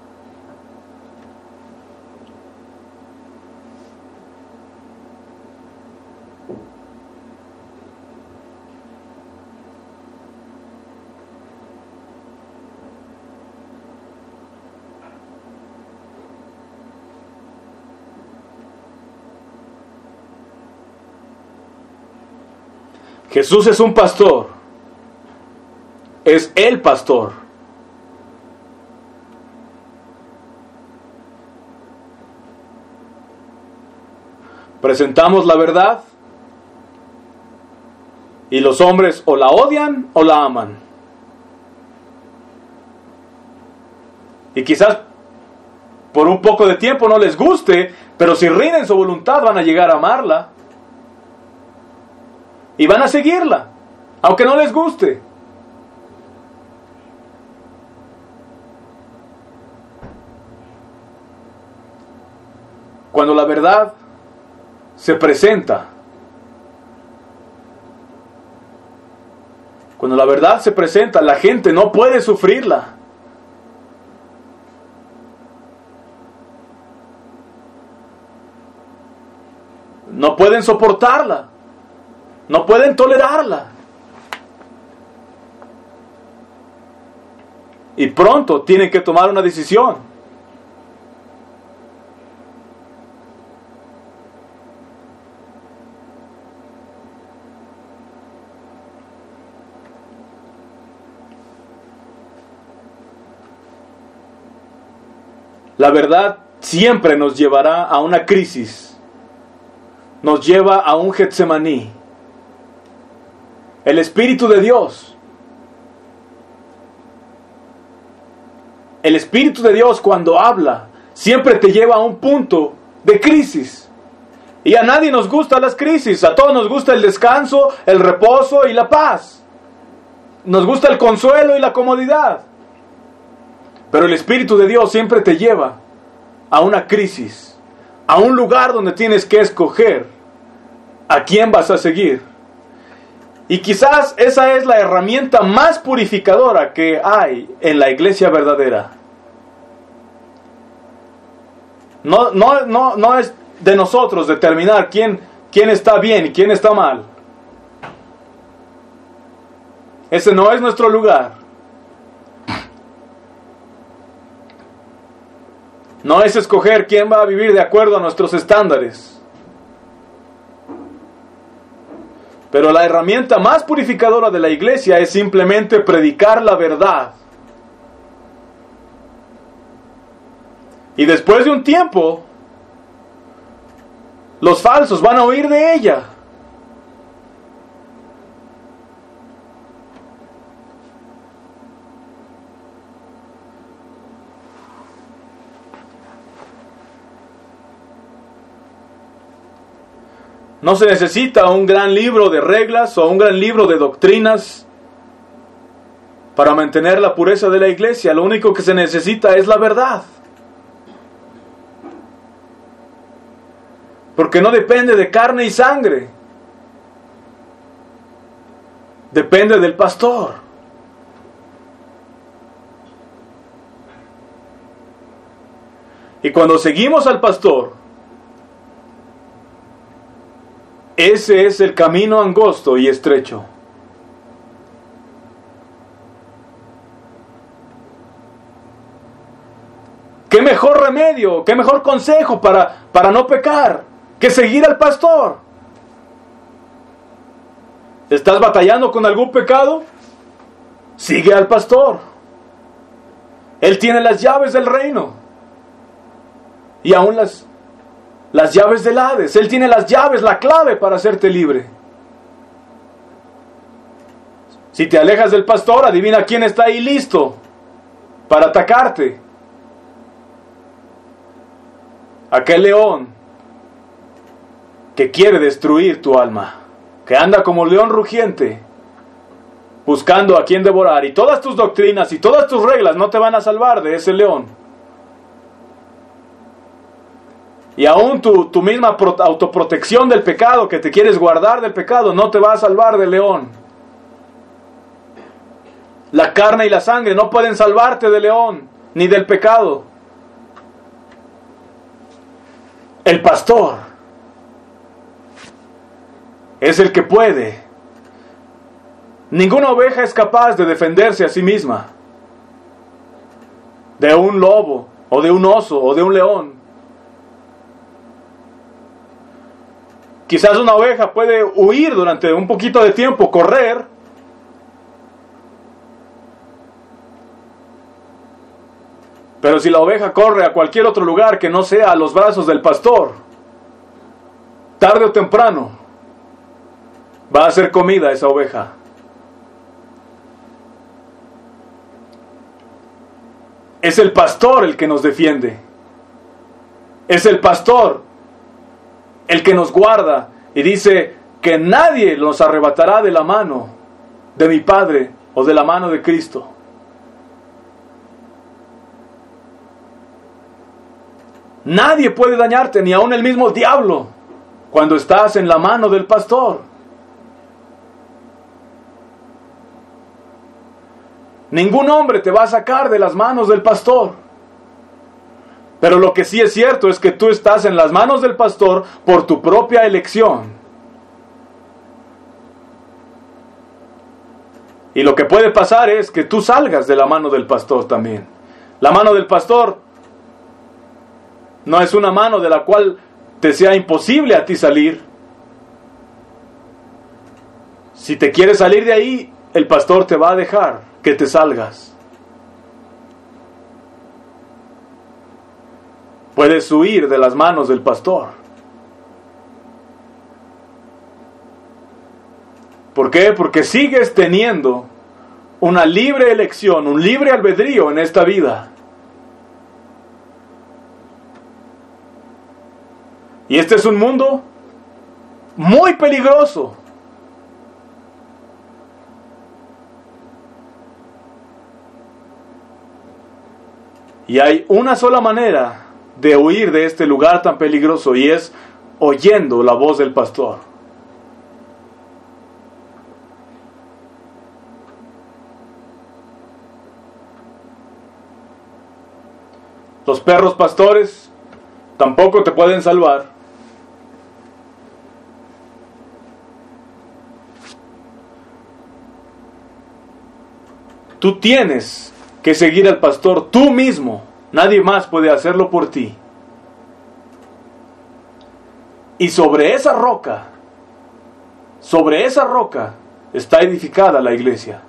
Jesús es un pastor. Es el pastor. Presentamos la verdad y los hombres o la odian o la aman. Y quizás por un poco de tiempo no les guste, pero si rinden su voluntad van a llegar a amarla. Y van a seguirla, aunque no les guste. Cuando la verdad se presenta, cuando la verdad se presenta, la gente no puede sufrirla. No pueden soportarla. No pueden tolerarla. Y pronto tienen que tomar una decisión. La verdad siempre nos llevará a una crisis. Nos lleva a un Getsemaní. El Espíritu de Dios. El Espíritu de Dios cuando habla siempre te lleva a un punto de crisis. Y a nadie nos gustan las crisis. A todos nos gusta el descanso, el reposo y la paz. Nos gusta el consuelo y la comodidad. Pero el Espíritu de Dios siempre te lleva a una crisis. A un lugar donde tienes que escoger a quién vas a seguir. Y quizás esa es la herramienta más purificadora que hay en la iglesia verdadera. No, no, no, no es de nosotros determinar quién, quién está bien y quién está mal. Ese no es nuestro lugar. No es escoger quién va a vivir de acuerdo a nuestros estándares. Pero la herramienta más purificadora de la iglesia es simplemente predicar la verdad. Y después de un tiempo, los falsos van a oír de ella. No se necesita un gran libro de reglas o un gran libro de doctrinas para mantener la pureza de la iglesia. Lo único que se necesita es la verdad. Porque no depende de carne y sangre. Depende del pastor. Y cuando seguimos al pastor, ese es el camino angosto y estrecho. ¿Qué mejor remedio, qué mejor consejo para, para no pecar que seguir al pastor? ¿Estás batallando con algún pecado? Sigue al pastor. Él tiene las llaves del reino. Y aún las, las llaves del Hades. Él tiene las llaves, la clave para hacerte libre. Si te alejas del pastor, adivina quién está ahí listo para atacarte. Aquel león que quiere destruir tu alma, que anda como león rugiente, buscando a quien devorar, y todas tus doctrinas y todas tus reglas no te van a salvar de ese león. Y aún tu, tu misma pro, autoprotección del pecado, que te quieres guardar del pecado, no te va a salvar del león. La carne y la sangre no pueden salvarte del león, ni del pecado. El pastor es el que puede. Ninguna oveja es capaz de defenderse a sí misma de un lobo, o de un oso, o de un león. Quizás una oveja puede huir durante un poquito de tiempo, correr, pero si la oveja corre a cualquier otro lugar que no sea a los brazos del pastor, tarde o temprano va a ser comida esa oveja. Es el pastor el que nos defiende. Es el pastor el que nos guarda, y dice que nadie nos arrebatará de la mano de mi Padre o de la mano de Cristo. Nadie puede dañarte, ni aun el mismo diablo, cuando estás en la mano del pastor. Ningún hombre te va a sacar de las manos del pastor. Pero lo que sí es cierto es que tú estás en las manos del pastor por tu propia elección. Y lo que puede pasar es que tú salgas de la mano del pastor también. La mano del pastor no es una mano de la cual te sea imposible a ti salir. Si te quieres salir de ahí, el pastor te va a dejar que te salgas. Puedes huir de las manos del pastor. ¿Por qué? Porque sigues teniendo una libre elección, un libre albedrío en esta vida. Y este es un mundo muy peligroso. Y hay una sola manera de huir de este lugar tan peligroso, y es oyendo la voz del pastor. Los perros pastores tampoco te pueden salvar. Tú tienes que seguir al pastor tú mismo. Nadie más puede hacerlo por ti. Y sobre esa roca, sobre esa roca está edificada la iglesia.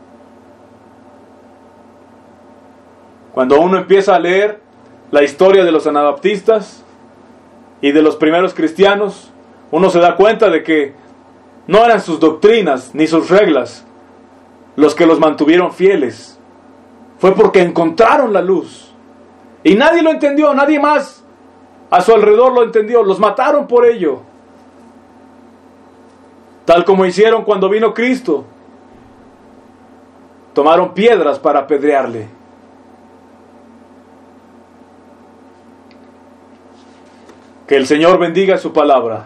Cuando uno empieza a leer la historia de los anabaptistas y de los primeros cristianos, uno se da cuenta de que no eran sus doctrinas ni sus reglas los que los mantuvieron fieles. Fue porque encontraron la luz. Y nadie lo entendió, nadie más a su alrededor lo entendió. Los mataron por ello. Tal como hicieron cuando vino Cristo. Tomaron piedras para apedrearle. Que el Señor bendiga su palabra.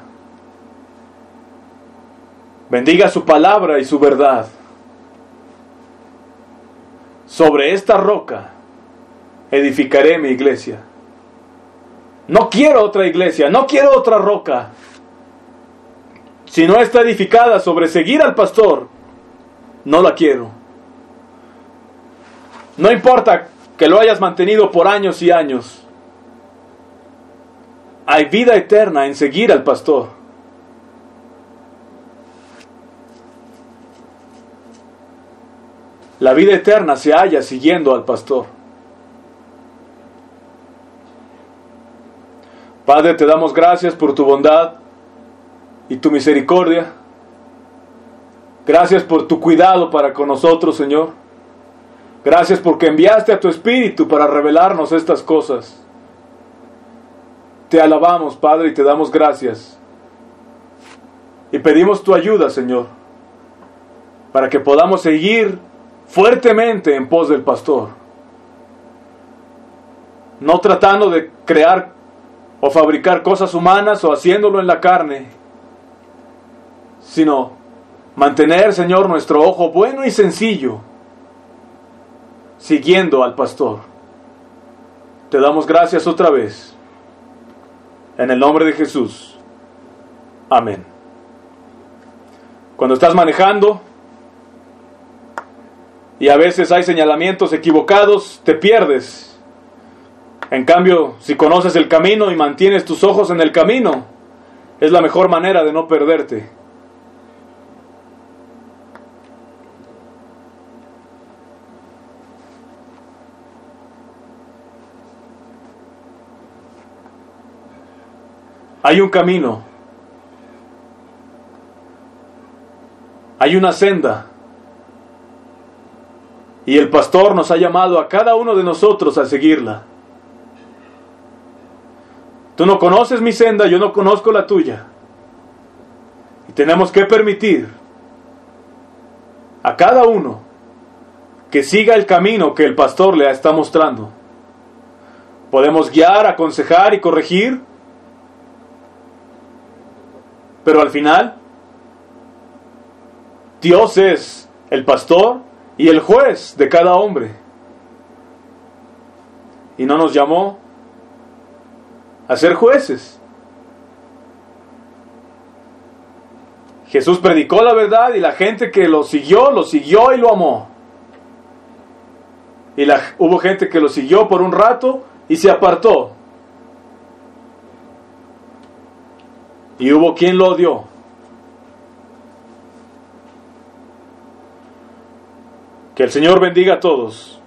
Bendiga su palabra y su verdad. Sobre esta roca edificaré mi iglesia. No quiero otra iglesia, no quiero otra roca. Si no está edificada sobre seguir al pastor, no la quiero. No importa que lo hayas mantenido por años y años. Hay vida eterna en seguir al pastor. La vida eterna se halla siguiendo al pastor. Padre, te damos gracias por tu bondad y tu misericordia. Gracias por tu cuidado para con nosotros, Señor. Gracias porque enviaste a tu Espíritu para revelarnos estas cosas. Te alabamos, Padre, y te damos gracias. Y pedimos tu ayuda, Señor, para que podamos seguir fuertemente en pos del pastor. No tratando de crear o fabricar cosas humanas o haciéndolo en la carne, sino mantener, Señor, nuestro ojo bueno y sencillo, siguiendo al pastor. Te damos gracias otra vez. En el nombre de Jesús. Amén. Cuando estás manejando y a veces hay señalamientos equivocados, te pierdes. En cambio, si conoces el camino y mantienes tus ojos en el camino, es la mejor manera de no perderte. Hay un camino, hay una senda, y el pastor nos ha llamado a cada uno de nosotros a seguirla. Tú no conoces mi senda, yo no conozco la tuya. Y tenemos que permitir a cada uno que siga el camino que el pastor le está mostrando. Podemos guiar, aconsejar y corregir, pero al final, Dios es el pastor y el juez de cada hombre. Y no nos llamó a ser jueces. Jesús predicó la verdad y la gente que lo siguió, lo siguió y lo amó. Y la, hubo gente que lo siguió por un rato y se apartó. Y hubo quien lo odió. Que el Señor bendiga a todos.